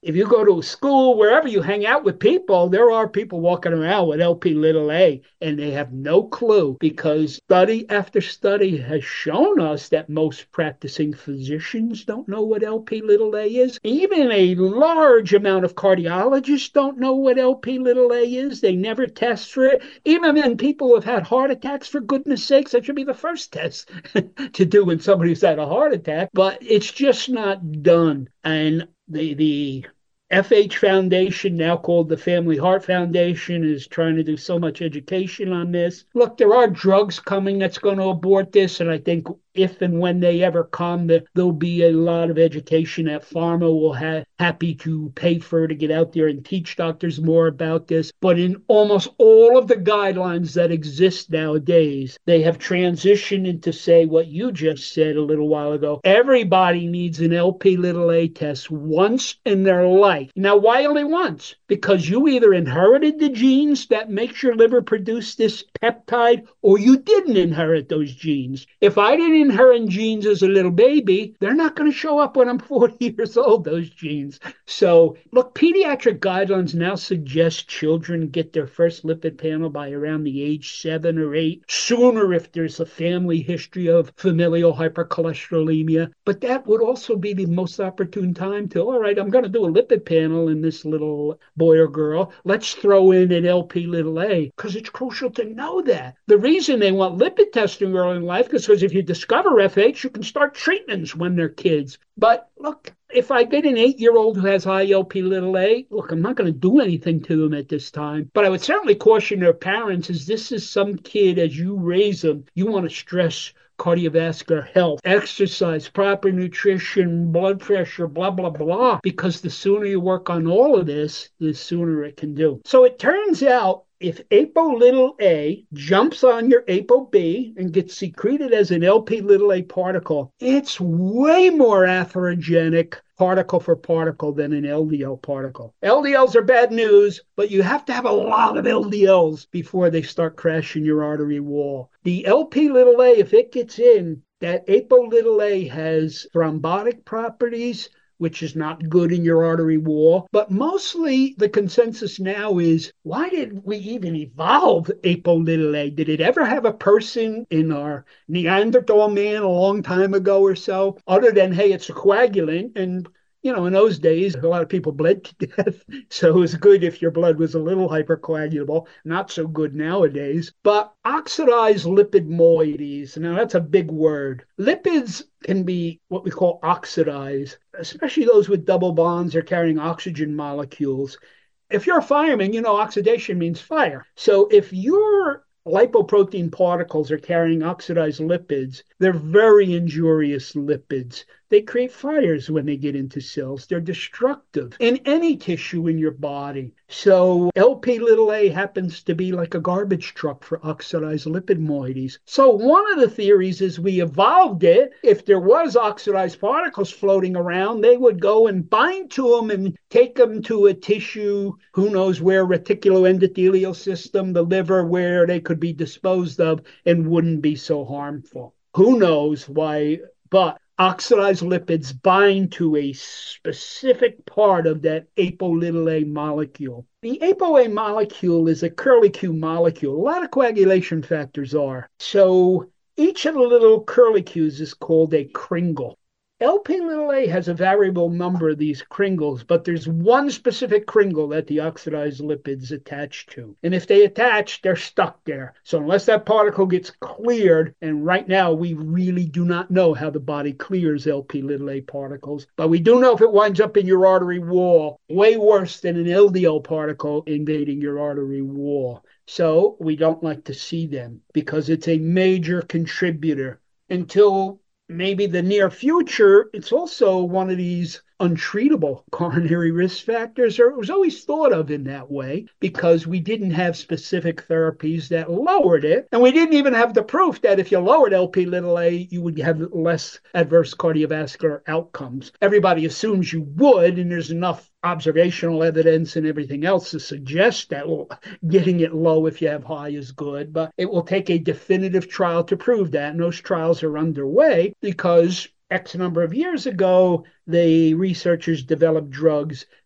if you go to a school, wherever you hang out with people, there are people walking around with L P little a, and they have no clue, because study after study has shown us that most practicing physicians don't know what L P little a is. Even a large amount of cardiologists don't know what L P little a is. They never test for it. Even in people who have had heart attacks, for goodness sakes, that should be the first test to do when somebody's had a heart attack. But it's just not done. And the the F H Foundation, now called the Family Heart Foundation, is trying to do so much education on this. Look, there are drugs coming that's going to abort this, and I think if and when they ever come, there'll be a lot of education that pharma will have happy to pay for, to get out there and teach doctors more about this. But in almost all of the guidelines that exist nowadays, they have transitioned into say what you just said a little while ago. Everybody needs an L P little a test once in their life. Now, why only once? Because you either inherited the genes that makes your liver produce this peptide, or you didn't inherit those genes. If I didn't inherit genes as a little baby, they're not going to show up when I'm forty years old, those genes. So, look, pediatric guidelines now suggest children get their first lipid panel by around the age seven or eight, sooner if there's a family history of familial hypercholesterolemia. But that would also be the most opportune time to, all right, I'm going to do a lipid panel in this little boy or girl. Let's throw in an L P little a, because it's crucial to know that. The reason they want lipid testing early in life is because if you discover F H, you can start treatments when they're kids. But look, if I get an eight-year-old who has high L P little a, look, I'm not going to do anything to them at this time. But I would certainly caution their parents, as this is some kid, as you raise them, you want to stress cardiovascular health, exercise, proper nutrition, blood pressure, blah, blah, blah, because the sooner you work on all of this, the sooner it can do. So it turns out if apo little a jumps on your ApoB and gets secreted as an L P little a particle, it's way more atherogenic particle for particle than an L D L particle. L D Ls are bad news, but you have to have a lot of L D Ls before they start crashing your artery wall. The L P little a, if it gets in, that apo little a has thrombotic properties, which is not good in your artery wall. But mostly the consensus now is, why did we even evolve apo little a? Did it ever have a person in our Neanderthal man a long time ago or so, other than, hey, it's a coagulant? And you know, in those days, a lot of people bled to death. So it was good if your blood was a little hypercoagulable, not so good nowadays. But oxidized lipid moieties, now that's a big word. Lipids can be what we call oxidized, especially those with double bonds or carrying oxygen molecules. If you're a fireman, you know oxidation means fire. So if your lipoprotein particles are carrying oxidized lipids, they're very injurious lipids. They create fires when they get into cells. They're destructive in any tissue in your body. So L P little a happens to be like a garbage truck for oxidized lipid moieties. So one of the theories is we evolved it. If there was oxidized particles floating around, they would go and bind to them and take them to a tissue, who knows where, reticuloendothelial system, the liver, where they could be disposed of and wouldn't be so harmful. Who knows why, but oxidized lipids bind to a specific part of that apo little a molecule. The apo-A molecule is a curlicue molecule. A lot of coagulation factors are. So each of the little curlicues is called a kringle. L P little a has a variable number of these kringles, but there's one specific kringle that the oxidized lipids attach to. And if they attach, they're stuck there. So unless that particle gets cleared, and right now we really do not know how the body clears L P little a particles, but we do know if it winds up in your artery wall, way worse than an L D L particle invading your artery wall. So we don't like to see them because it's a major contributor. Until maybe the near future, it's also one of these untreatable coronary risk factors, or it was always thought of in that way because we didn't have specific therapies that lowered it. And we didn't even have the proof that if you lowered L P little a, you would have less adverse cardiovascular outcomes. Everybody assumes you would, and there's enough observational evidence and everything else to suggest that, well, getting it low if you have high is good, but it will take a definitive trial to prove that. And those trials are underway because X number of years ago, the researchers developed drugs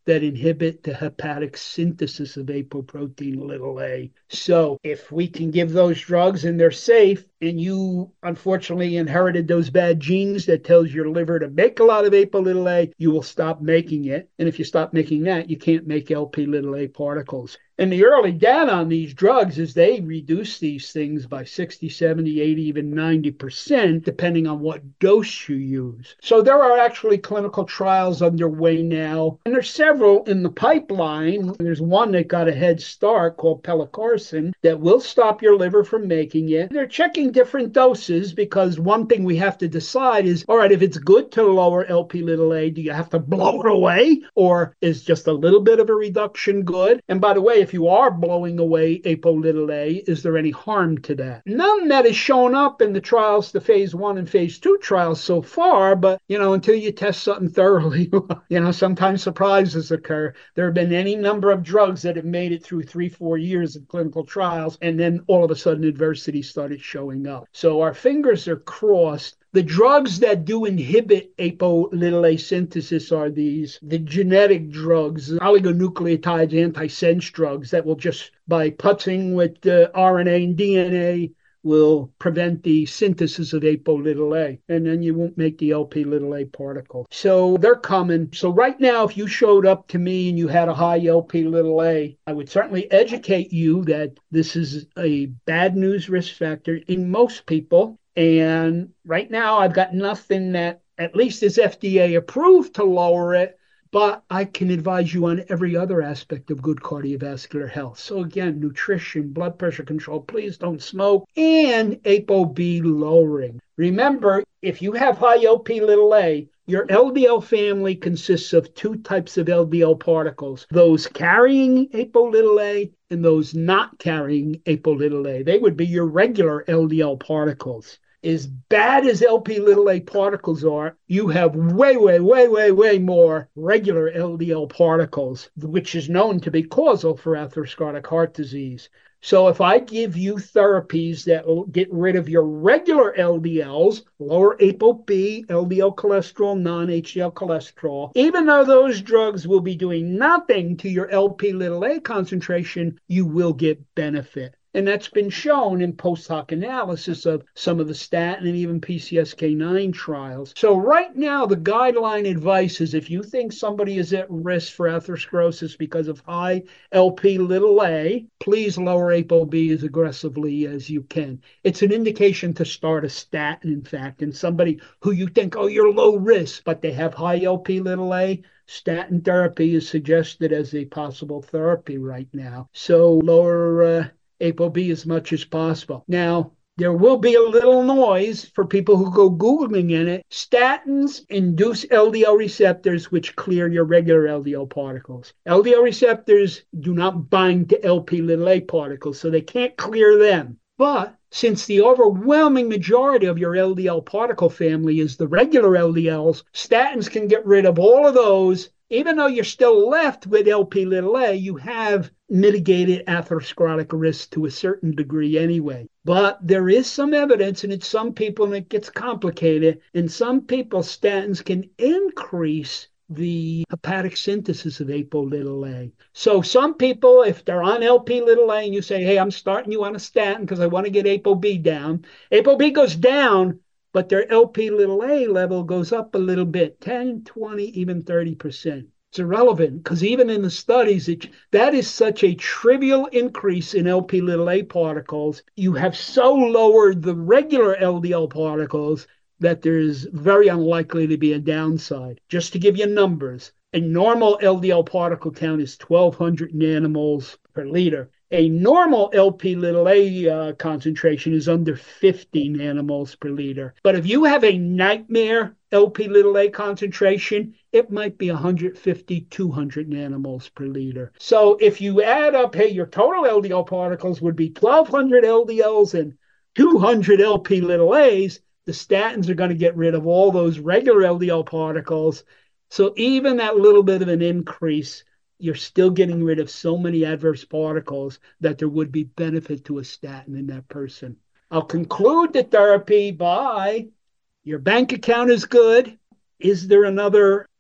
that inhibit the hepatic synthesis of apoprotein little a. So if we can give those drugs and they're safe, and you unfortunately inherited those bad genes that tells your liver to make a lot of apo little a, you will stop making it. And if you stop making that, you can't make L P little a particles. And the early data on these drugs is they reduce these things by sixty, seventy, eighty, even ninety percent, depending on what dose you use. So there are actually clinical trials underway now, and there's several in the pipeline. There's one that got a head start called pelacarsen that will stop your liver from making it. They're checking different doses because one thing we have to decide is, all right, if it's good to lower L P little a, do you have to blow it away? Or is just a little bit of a reduction good? And by the way, if you are blowing away apo little a, is there any harm to that? None that has shown up in the trials, the phase one and phase two trials so far, but, you know, until you test something thoroughly, you know, sometimes surprises occur. There have been any number of drugs that have made it through three, four years of clinical trials, and then all of a sudden adversity started showing up. So our fingers are crossed. The drugs that do inhibit apo little a synthesis are these, the genetic drugs, oligonucleotides, antisense drugs that will just, by putzing with the R N A and D N A, will prevent the synthesis of apo little a, and then you won't make the L P little a particle. So they're coming. So right now, if you showed up to me and you had a high L P little a, I would certainly educate you that this is a bad news risk factor in most people. And right now, I've got nothing that at least is F D A approved to lower it, but I can advise you on every other aspect of good cardiovascular health. So again, nutrition, blood pressure control, please don't smoke, and ApoB lowering. Remember, if you have high L P little a, your L D L family consists of two types of L D L particles, those carrying apo little a and those not carrying apo little a. They would be your regular L D L particles. As bad as L P little a particles are, you have way, way, way, way, way more regular L D L particles, which is known to be causal for atherosclerotic heart disease. So if I give you therapies that will get rid of your regular L D Ls, lower ApoB, L D L cholesterol, non-H D L cholesterol, even though those drugs will be doing nothing to your L P little a concentration, you will get benefit. And that's been shown in post hoc analysis of some of the statin and even P C S K nine trials. So right now, the guideline advice is if you think somebody is at risk for atherosclerosis because of high L P little a, please lower ApoB as aggressively as you can. It's an indication to start a statin, in fact, in somebody who you think, oh, you're low risk, but they have high L P little a. Statin therapy is suggested as a possible therapy right now. So lower uh, ApoB as much as possible. Now, there will be a little noise for people who go Googling in it. Statins induce L D L receptors which clear your regular L D L particles. L D L receptors do not bind to L P little a particles, so they can't clear them. But since the overwhelming majority of your L D L particle family is the regular L D Ls, statins can get rid of all of those. Even though you're still left with L P little a, you have mitigated atherosclerotic risk to a certain degree anyway. But there is some evidence, and in some people, and it gets complicated, in some people, statins can increase the hepatic synthesis of apo little a. So some people, if they're on L P little a and you say, hey, I'm starting you on a statin because I want to get ApoB down, ApoB goes down, but their L P little a level goes up a little bit, ten, twenty, even thirty percent. It's irrelevant because even in the studies, it, that is such a trivial increase in L P little a particles. You have so lowered the regular L D L particles that there's very unlikely to be a downside. Just to give you numbers, a normal L D L particle count is twelve hundred nanomoles per liter. A normal L P little a uh, concentration is under fifty nanomoles per liter. But if you have a nightmare L P little a concentration, it might be one hundred fifty, two hundred nanomoles per liter. So if you add up, hey, your total L D L particles would be twelve hundred L D Ls and two hundred L P little a's, the statins are going to get rid of all those regular L D L particles. So even that little bit of an increase, you're still getting rid of so many adverse particles that there would be benefit to a statin in that person. I'll conclude the therapy by your bank account is good. Is there another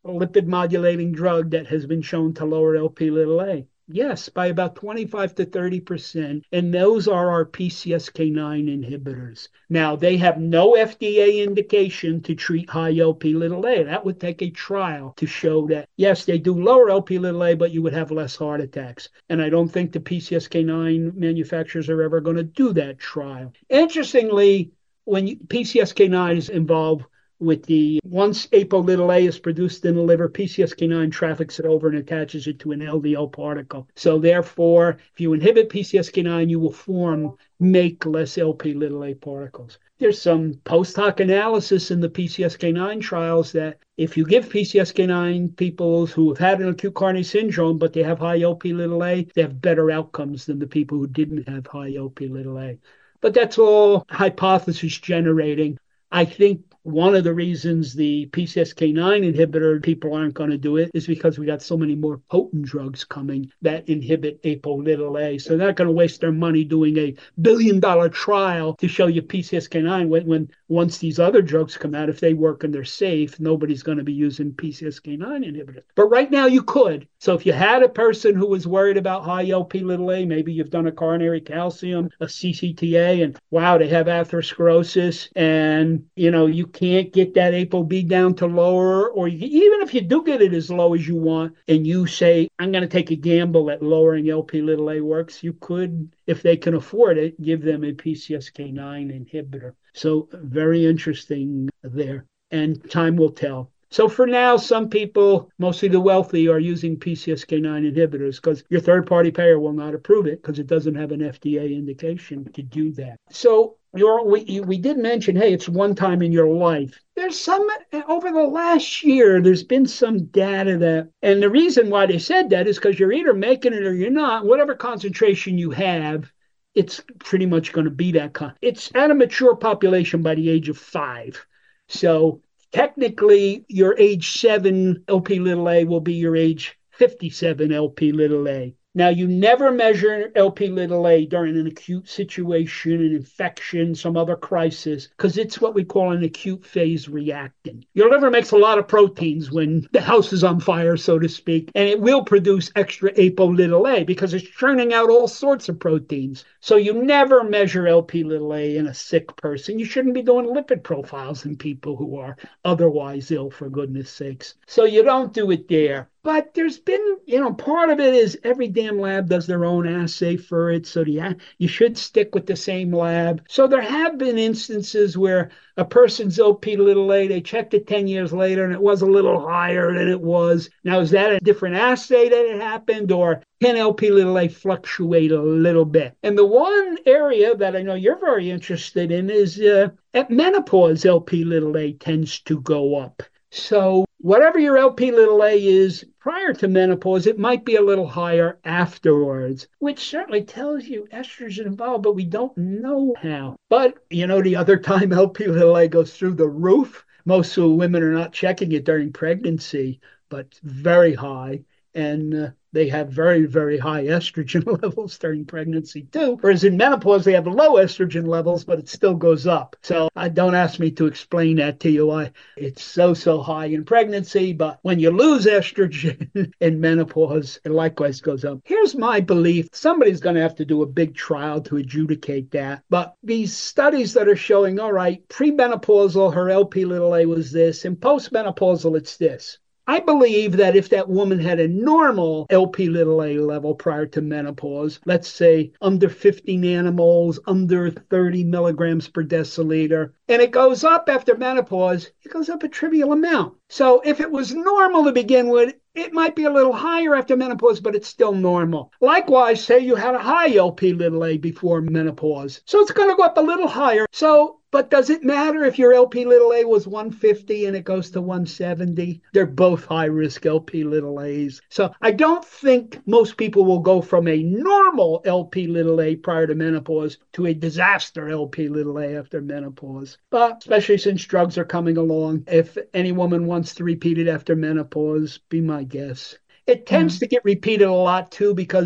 lipid modulating drug that has been shown to lower L P little a? Yes, by about twenty-five to thirty percent. And those are our P C S K nine inhibitors. Now, they have no F D A indication to treat high L P little a. That would take a trial to show that, yes, they do lower L P little a, but you would have less heart attacks. And I don't think the P C S K nine manufacturers are ever going to do that trial. Interestingly, when you, P C S K nine is involved with the, once apo-little-a is produced in the liver, P C S K nine traffics it over and attaches it to an L D L particle. So therefore, if you inhibit P C S K nine, you will form, make less L P little a particles. There's some post hoc analysis in the P C S K nine trials that if you give P C S K nine people who have had an acute coronary syndrome, but they have high L P little a, they have better outcomes than the people who didn't have high L P little a. But that's all hypothesis generating. I think one of the reasons the P C S K nine inhibitor people aren't going to do it is because we got so many more potent drugs coming that inhibit apo-little-a. So they're not going to waste their money doing a billion dollar trial to show you P C S K nine when, when once these other drugs come out, if they work and they're safe, nobody's going to be using P C S K nine inhibitors. But right now you could. So if you had a person who was worried about high L P little a, maybe you've done a coronary calcium, a C C T A, and wow, they have atherosclerosis, and you know, you can't get that ApoB down to lower, or you, even if you do get it as low as you want, and you say, I'm going to take a gamble that lowering L P little a works, you could, if they can afford it, give them a P C S K nine inhibitor. So very interesting there, and time will tell. So for now, some people, mostly the wealthy, are using P C S K nine inhibitors because your third-party payer will not approve it because it doesn't have an F D A indication to do that. So You're, we, we did mention, hey, it's one time in your life. There's some, over the last year, there's been some data that, and the reason why they said that is because you're either making it or you're not. Whatever concentration you have, it's pretty much going to be that. Con- it's at a mature population by the age of five. So technically, your age seven L P little a will be your age fifty-seven L P little a. Now, you never measure L P little a during an acute situation, an infection, some other crisis, because it's what we call an acute phase reactant. Your liver makes a lot of proteins when the house is on fire, so to speak, and it will produce extra apo little a because it's churning out all sorts of proteins. So you never measure L P little a in a sick person. You shouldn't be doing lipid profiles in people who are otherwise ill, for goodness sakes. So you don't do it there. But there's been, you know, part of it is every damn lab does their own assay for it. So the, you should stick with the same lab. So there have been instances where a person's L P little a, they checked it ten years later and it was a little higher than it was. Now, is that a different assay that it happened, or can L P little a fluctuate a little bit? And the one area that I know you're very interested in is uh, at menopause, L P little a tends to go up. So whatever your L P little a is prior to menopause, it might be a little higher afterwards, which certainly tells you estrogen involved, but we don't know how. But, you know, the other time L P little a goes through the roof, most women are not checking it during pregnancy, but very high. And uh, they have very, very high estrogen levels during pregnancy too. Whereas in menopause, they have low estrogen levels, but it still goes up. So uh, don't ask me to explain that to you. I, it's so, so high in pregnancy, but when you lose estrogen in menopause, it likewise goes up. Here's my belief. Somebody's going to have to do a big trial to adjudicate that. But these studies that are showing, all right, premenopausal, her L P little a was this, and postmenopausal, it's this. I believe that if that woman had a normal L P little a level prior to menopause, let's say under fifty nanomoles, under thirty milligrams per deciliter, and it goes up after menopause, it goes up a trivial amount. So if it was normal to begin with, it might be a little higher after menopause, but it's still normal. Likewise, say you had a high L P little a before menopause. So it's going to go up a little higher. So, but does it matter if your L P little a was one fifty and it goes to one seventy? They're both high risk L P little a's. So I don't think most people will go from a normal L P little a prior to menopause to a disaster L P little a after menopause. But especially since drugs are coming along, if any woman wants to repeat it after menopause, be my guess. It tends mm-hmm. to get repeated a lot too because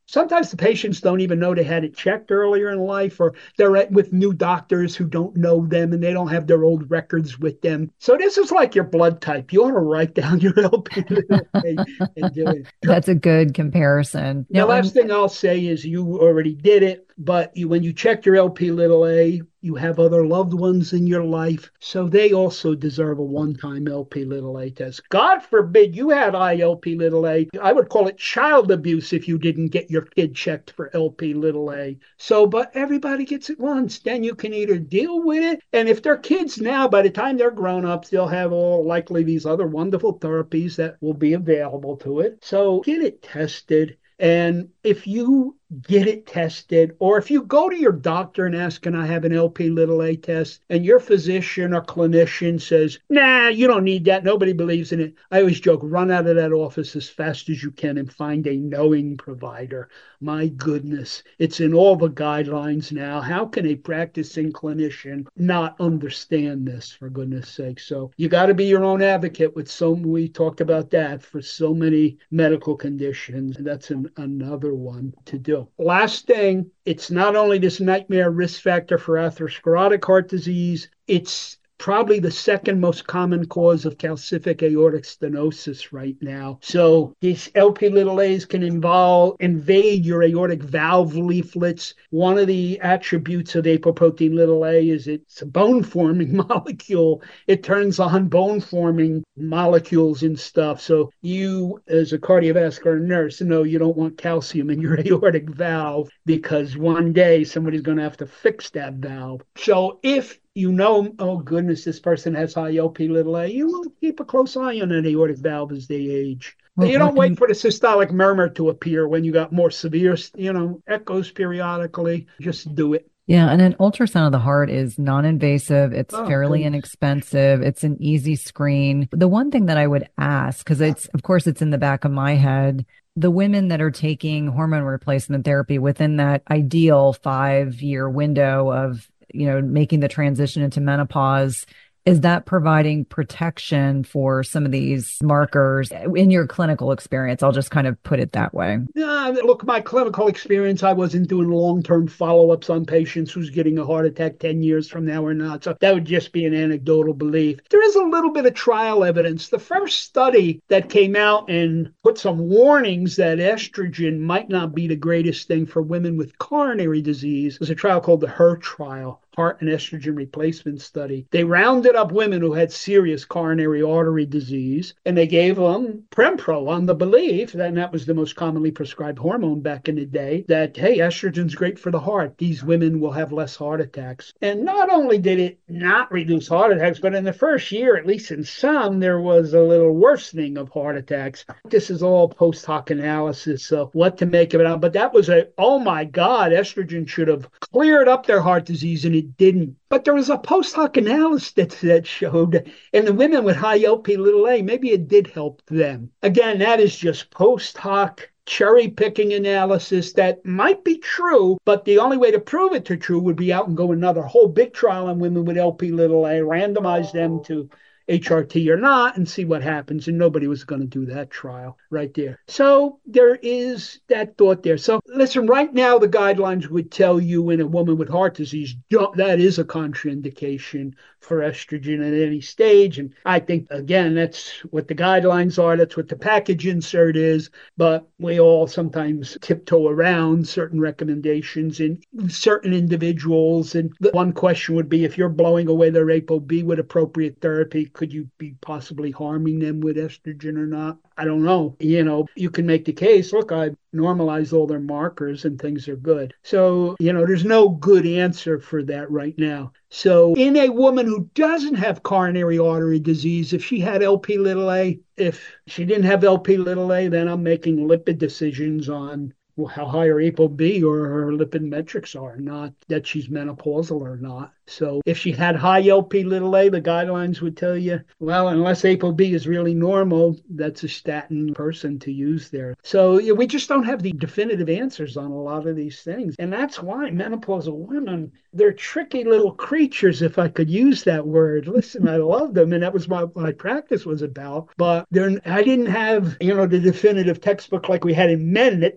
Sometimes the patients don't even know they had it checked earlier in life, or they're at, with new doctors who don't know them and they don't have their old records with them. So this is like your blood type. You ought to write down your L P little a and do it. That's a good comparison. The Now, last and thing I'll say is you already did it, but you, when you check your L P little a, you have other loved ones in your life, so they also deserve a one-time L P little a test. God forbid you had high L P little a. I would call it child abuse if you didn't get your kid checked for L P little a. So, but everybody gets it once. Then you can either deal with it, and if they're kids now, by the time they're grown ups, they'll have all likely these other wonderful therapies that will be available to it. So get it tested. And if you get it tested, or if you go to your doctor and ask, can I have an L P little a test? And your physician or clinician says, nah, you don't need that. Nobody believes in it. I always joke, run out of that office as fast as you can and find a knowing provider. My goodness, it's in all the guidelines now. How can a practicing clinician not understand this, for goodness sake? So you got to be your own advocate with so, we talked about that for so many medical conditions. That's an, another one to do. Last thing, it's not only this nightmare risk factor for atherosclerotic heart disease, it's probably the second most common cause of calcific aortic stenosis right now. So these L P little a's can involve invade your aortic valve leaflets. One of the attributes of apoprotein little a is it's a bone-forming molecule. It turns on bone-forming molecules and stuff. So you, as a cardiovascular nurse, know you don't want calcium in your aortic valve, because one day somebody's going to have to fix that valve. So if you know, oh goodness, this person has high L P little a, you will keep a close eye on that aortic valve as they age. Well, you don't wait for the systolic murmur to appear when you got more severe, you know, echoes periodically. Just do it. Yeah, and an ultrasound of the heart is non-invasive. It's Oh, fairly goodness. inexpensive. It's an easy screen. The one thing that I would ask, because it's, of course, it's in the back of my head, the women that are taking hormone replacement therapy within that ideal five-year window of, you know, making the transition into menopause, is that providing protection for some of these markers in your clinical experience? I'll just kind of put it that way. Yeah, look, my clinical experience, I wasn't doing long-term follow-ups on patients who's getting a heart attack ten years from now or not. So that would just be an anecdotal belief. There is a little bit of trial evidence. The first study that came out and put some warnings that estrogen might not be the greatest thing for women with coronary disease was a trial called the H E R trial. Heart and estrogen replacement study. They rounded up women who had serious coronary artery disease, and they gave them Prempro on the belief, and that was the most commonly prescribed hormone back in the day, that, hey, estrogen's great for the heart. These women will have less heart attacks. And not only did it not reduce heart attacks, but in the first year, at least in some, there was a little worsening of heart attacks. This is all post hoc analysis, so what to make of it. But that was a, oh my God, estrogen should have cleared up their heart disease, and it didn't. But there was a post hoc analysis that, that showed in the women with high L P little a, maybe it did help them. Again, that is just post hoc cherry picking analysis that might be true, but the only way to prove it to true would be out and go another whole big trial on women with L P little a, randomize them to H R T or not, and see what happens. And nobody was going to do that trial right there. So there is that thought there. So listen, right now the guidelines would tell you in a woman with heart disease, that is a contraindication for estrogen at any stage. And I think, again, that's what the guidelines are. That's what the package insert is. But we all sometimes tiptoe around certain recommendations in certain individuals. And the one question would be, if you're blowing away their ApoB with appropriate therapy, could you be possibly harming them with estrogen or not? I don't know. You know, you can make the case, look, I normalized all their markers and things are good. So, you know, there's no good answer for that right now. So in a woman who doesn't have coronary artery disease, if she had L P little a, if she didn't have L P little a, then I'm making lipid decisions on how high her ApoB or her lipid metrics are, not that she's menopausal or not. So if she had high L P little a, the guidelines would tell you, well, unless ApoB is really normal, that's a statin person to use there. So yeah, we just don't have the definitive answers on a lot of these things. And that's why menopausal women, they're tricky little creatures, if I could use that word. Listen, I love them, and that was what my practice was about. But they're, I didn't have, you know, the definitive textbook like we had in men that tell you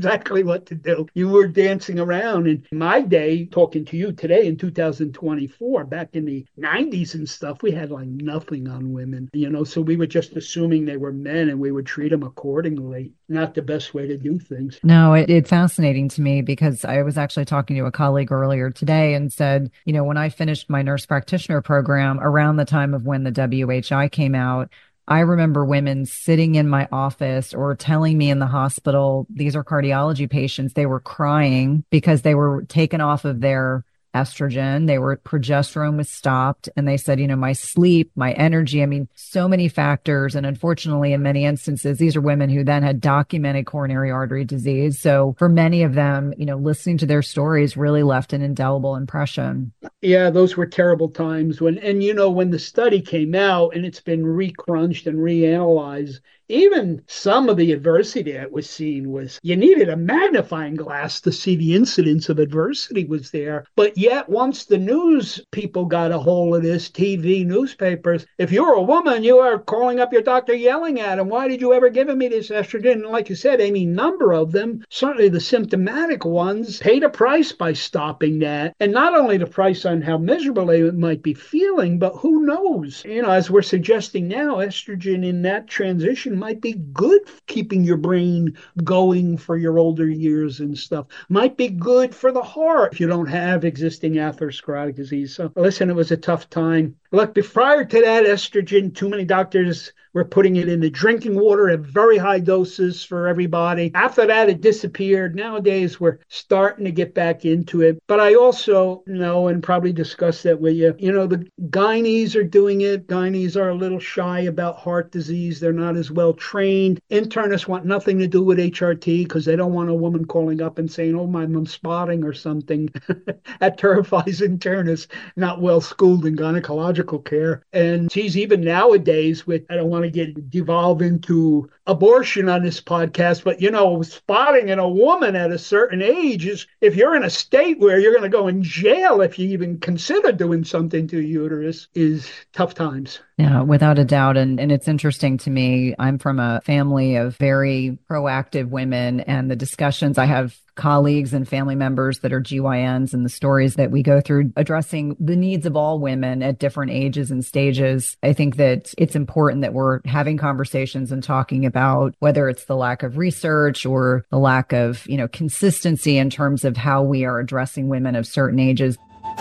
exactly what to do. You were dancing around. In my day, talking to you today in two thousand twenty-four, back in the nineties and stuff, we had like nothing on women, you know, so we were just assuming they were men and we would treat them accordingly. Not the best way to do things. No, it, it's fascinating to me because I was actually talking to a colleague earlier today and said, you know, when I finished my nurse practitioner program around the time of when the W H I came out, I remember women sitting in my office or telling me in the hospital, these are cardiology patients. They were crying because they were taken off of their estrogen. They were, progesterone was stopped. And they said, you know, my sleep, my energy, I mean, so many factors. And unfortunately, in many instances, these are women who then had documented coronary artery disease. So for many of them, you know, listening to their stories really left an indelible impression. Yeah, those were terrible times when, and you know, when the study came out and it's been recrunched and reanalyzed, even some of the adversity that was seen was you needed a magnifying glass to see the incidence of adversity was there. But yet, once the news people got a hold of this, T V, newspapers, if you're a woman, you are calling up your doctor yelling at him, why did you ever give me this estrogen? And like you said, any number of them, certainly the symptomatic ones, paid a price by stopping that. And not only the price on how miserable they might be feeling, but who knows? You know, as we're suggesting now, estrogen in that transition might be good for keeping your brain going for your older years and stuff. Might be good for the heart if you don't have existing atherosclerotic disease. So listen, it was a tough time. Look, prior to that, estrogen, too many doctors were putting it in the drinking water at very high doses for everybody. After that, it disappeared. Nowadays, we're starting to get back into it. But I also know, and probably discussed that with you, you know, the gynies are doing it. Gynies are a little shy about heart disease. They're not as well trained. Internists want nothing to do with H R T because they don't want a woman calling up and saying, oh, my mom's spotting or something. That terrifies internists, not well schooled in gynecological care. And geez, even nowadays with, I don't want to get devolve into abortion on this podcast, but you know, spotting in a woman at a certain age is, if you're in a state where you're going to go in jail if you even consider doing something to your uterus, is tough times. Yeah, without a doubt. And, and it's interesting to me. I'm from a family of very proactive women, and the discussions I have colleagues and family members that are G Y Ns and the stories that we go through addressing the needs of all women at different ages and stages. I think that it's important that we're having conversations and talking about whether it's the lack of research or the lack of, you know, consistency in terms of how we are addressing women of certain ages.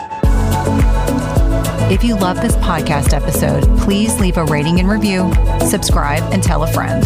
If you love this podcast episode, please leave a rating and review, subscribe, and tell a friend.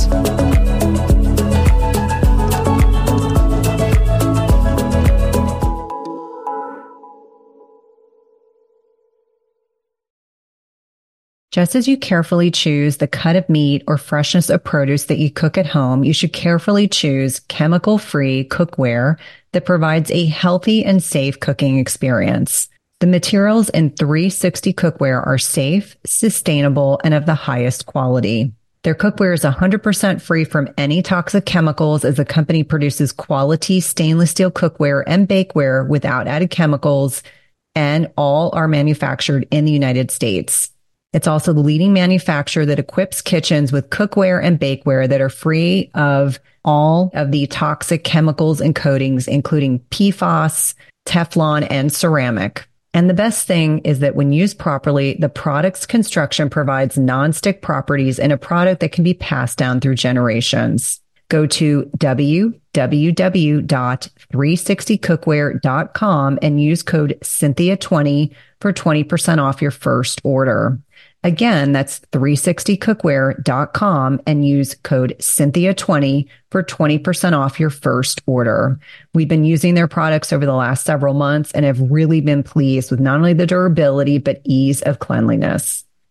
Just as you carefully choose the cut of meat or freshness of produce that you cook at home, you should carefully choose chemical-free cookware that provides a healthy and safe cooking experience. The materials in three sixty cookware are safe, sustainable, and of the highest quality. Their cookware is one hundred percent free from any toxic chemicals, as the company produces quality stainless steel cookware and bakeware without added chemicals, and all are manufactured in the United States. It's also the leading manufacturer that equips kitchens with cookware and bakeware that are free of all of the toxic chemicals and coatings, including P F A S, Teflon, and ceramic. And the best thing is that when used properly, the product's construction provides nonstick properties in a product that can be passed down through generations. Go to w w w dot three sixty cookware dot com and use code Cynthia twenty for twenty percent off your first order. Again, that's three sixty cookware dot com and use code Cynthia twenty for twenty percent off your first order. We've been using their products over the last several months and have really been pleased with not only the durability, but ease of cleanliness.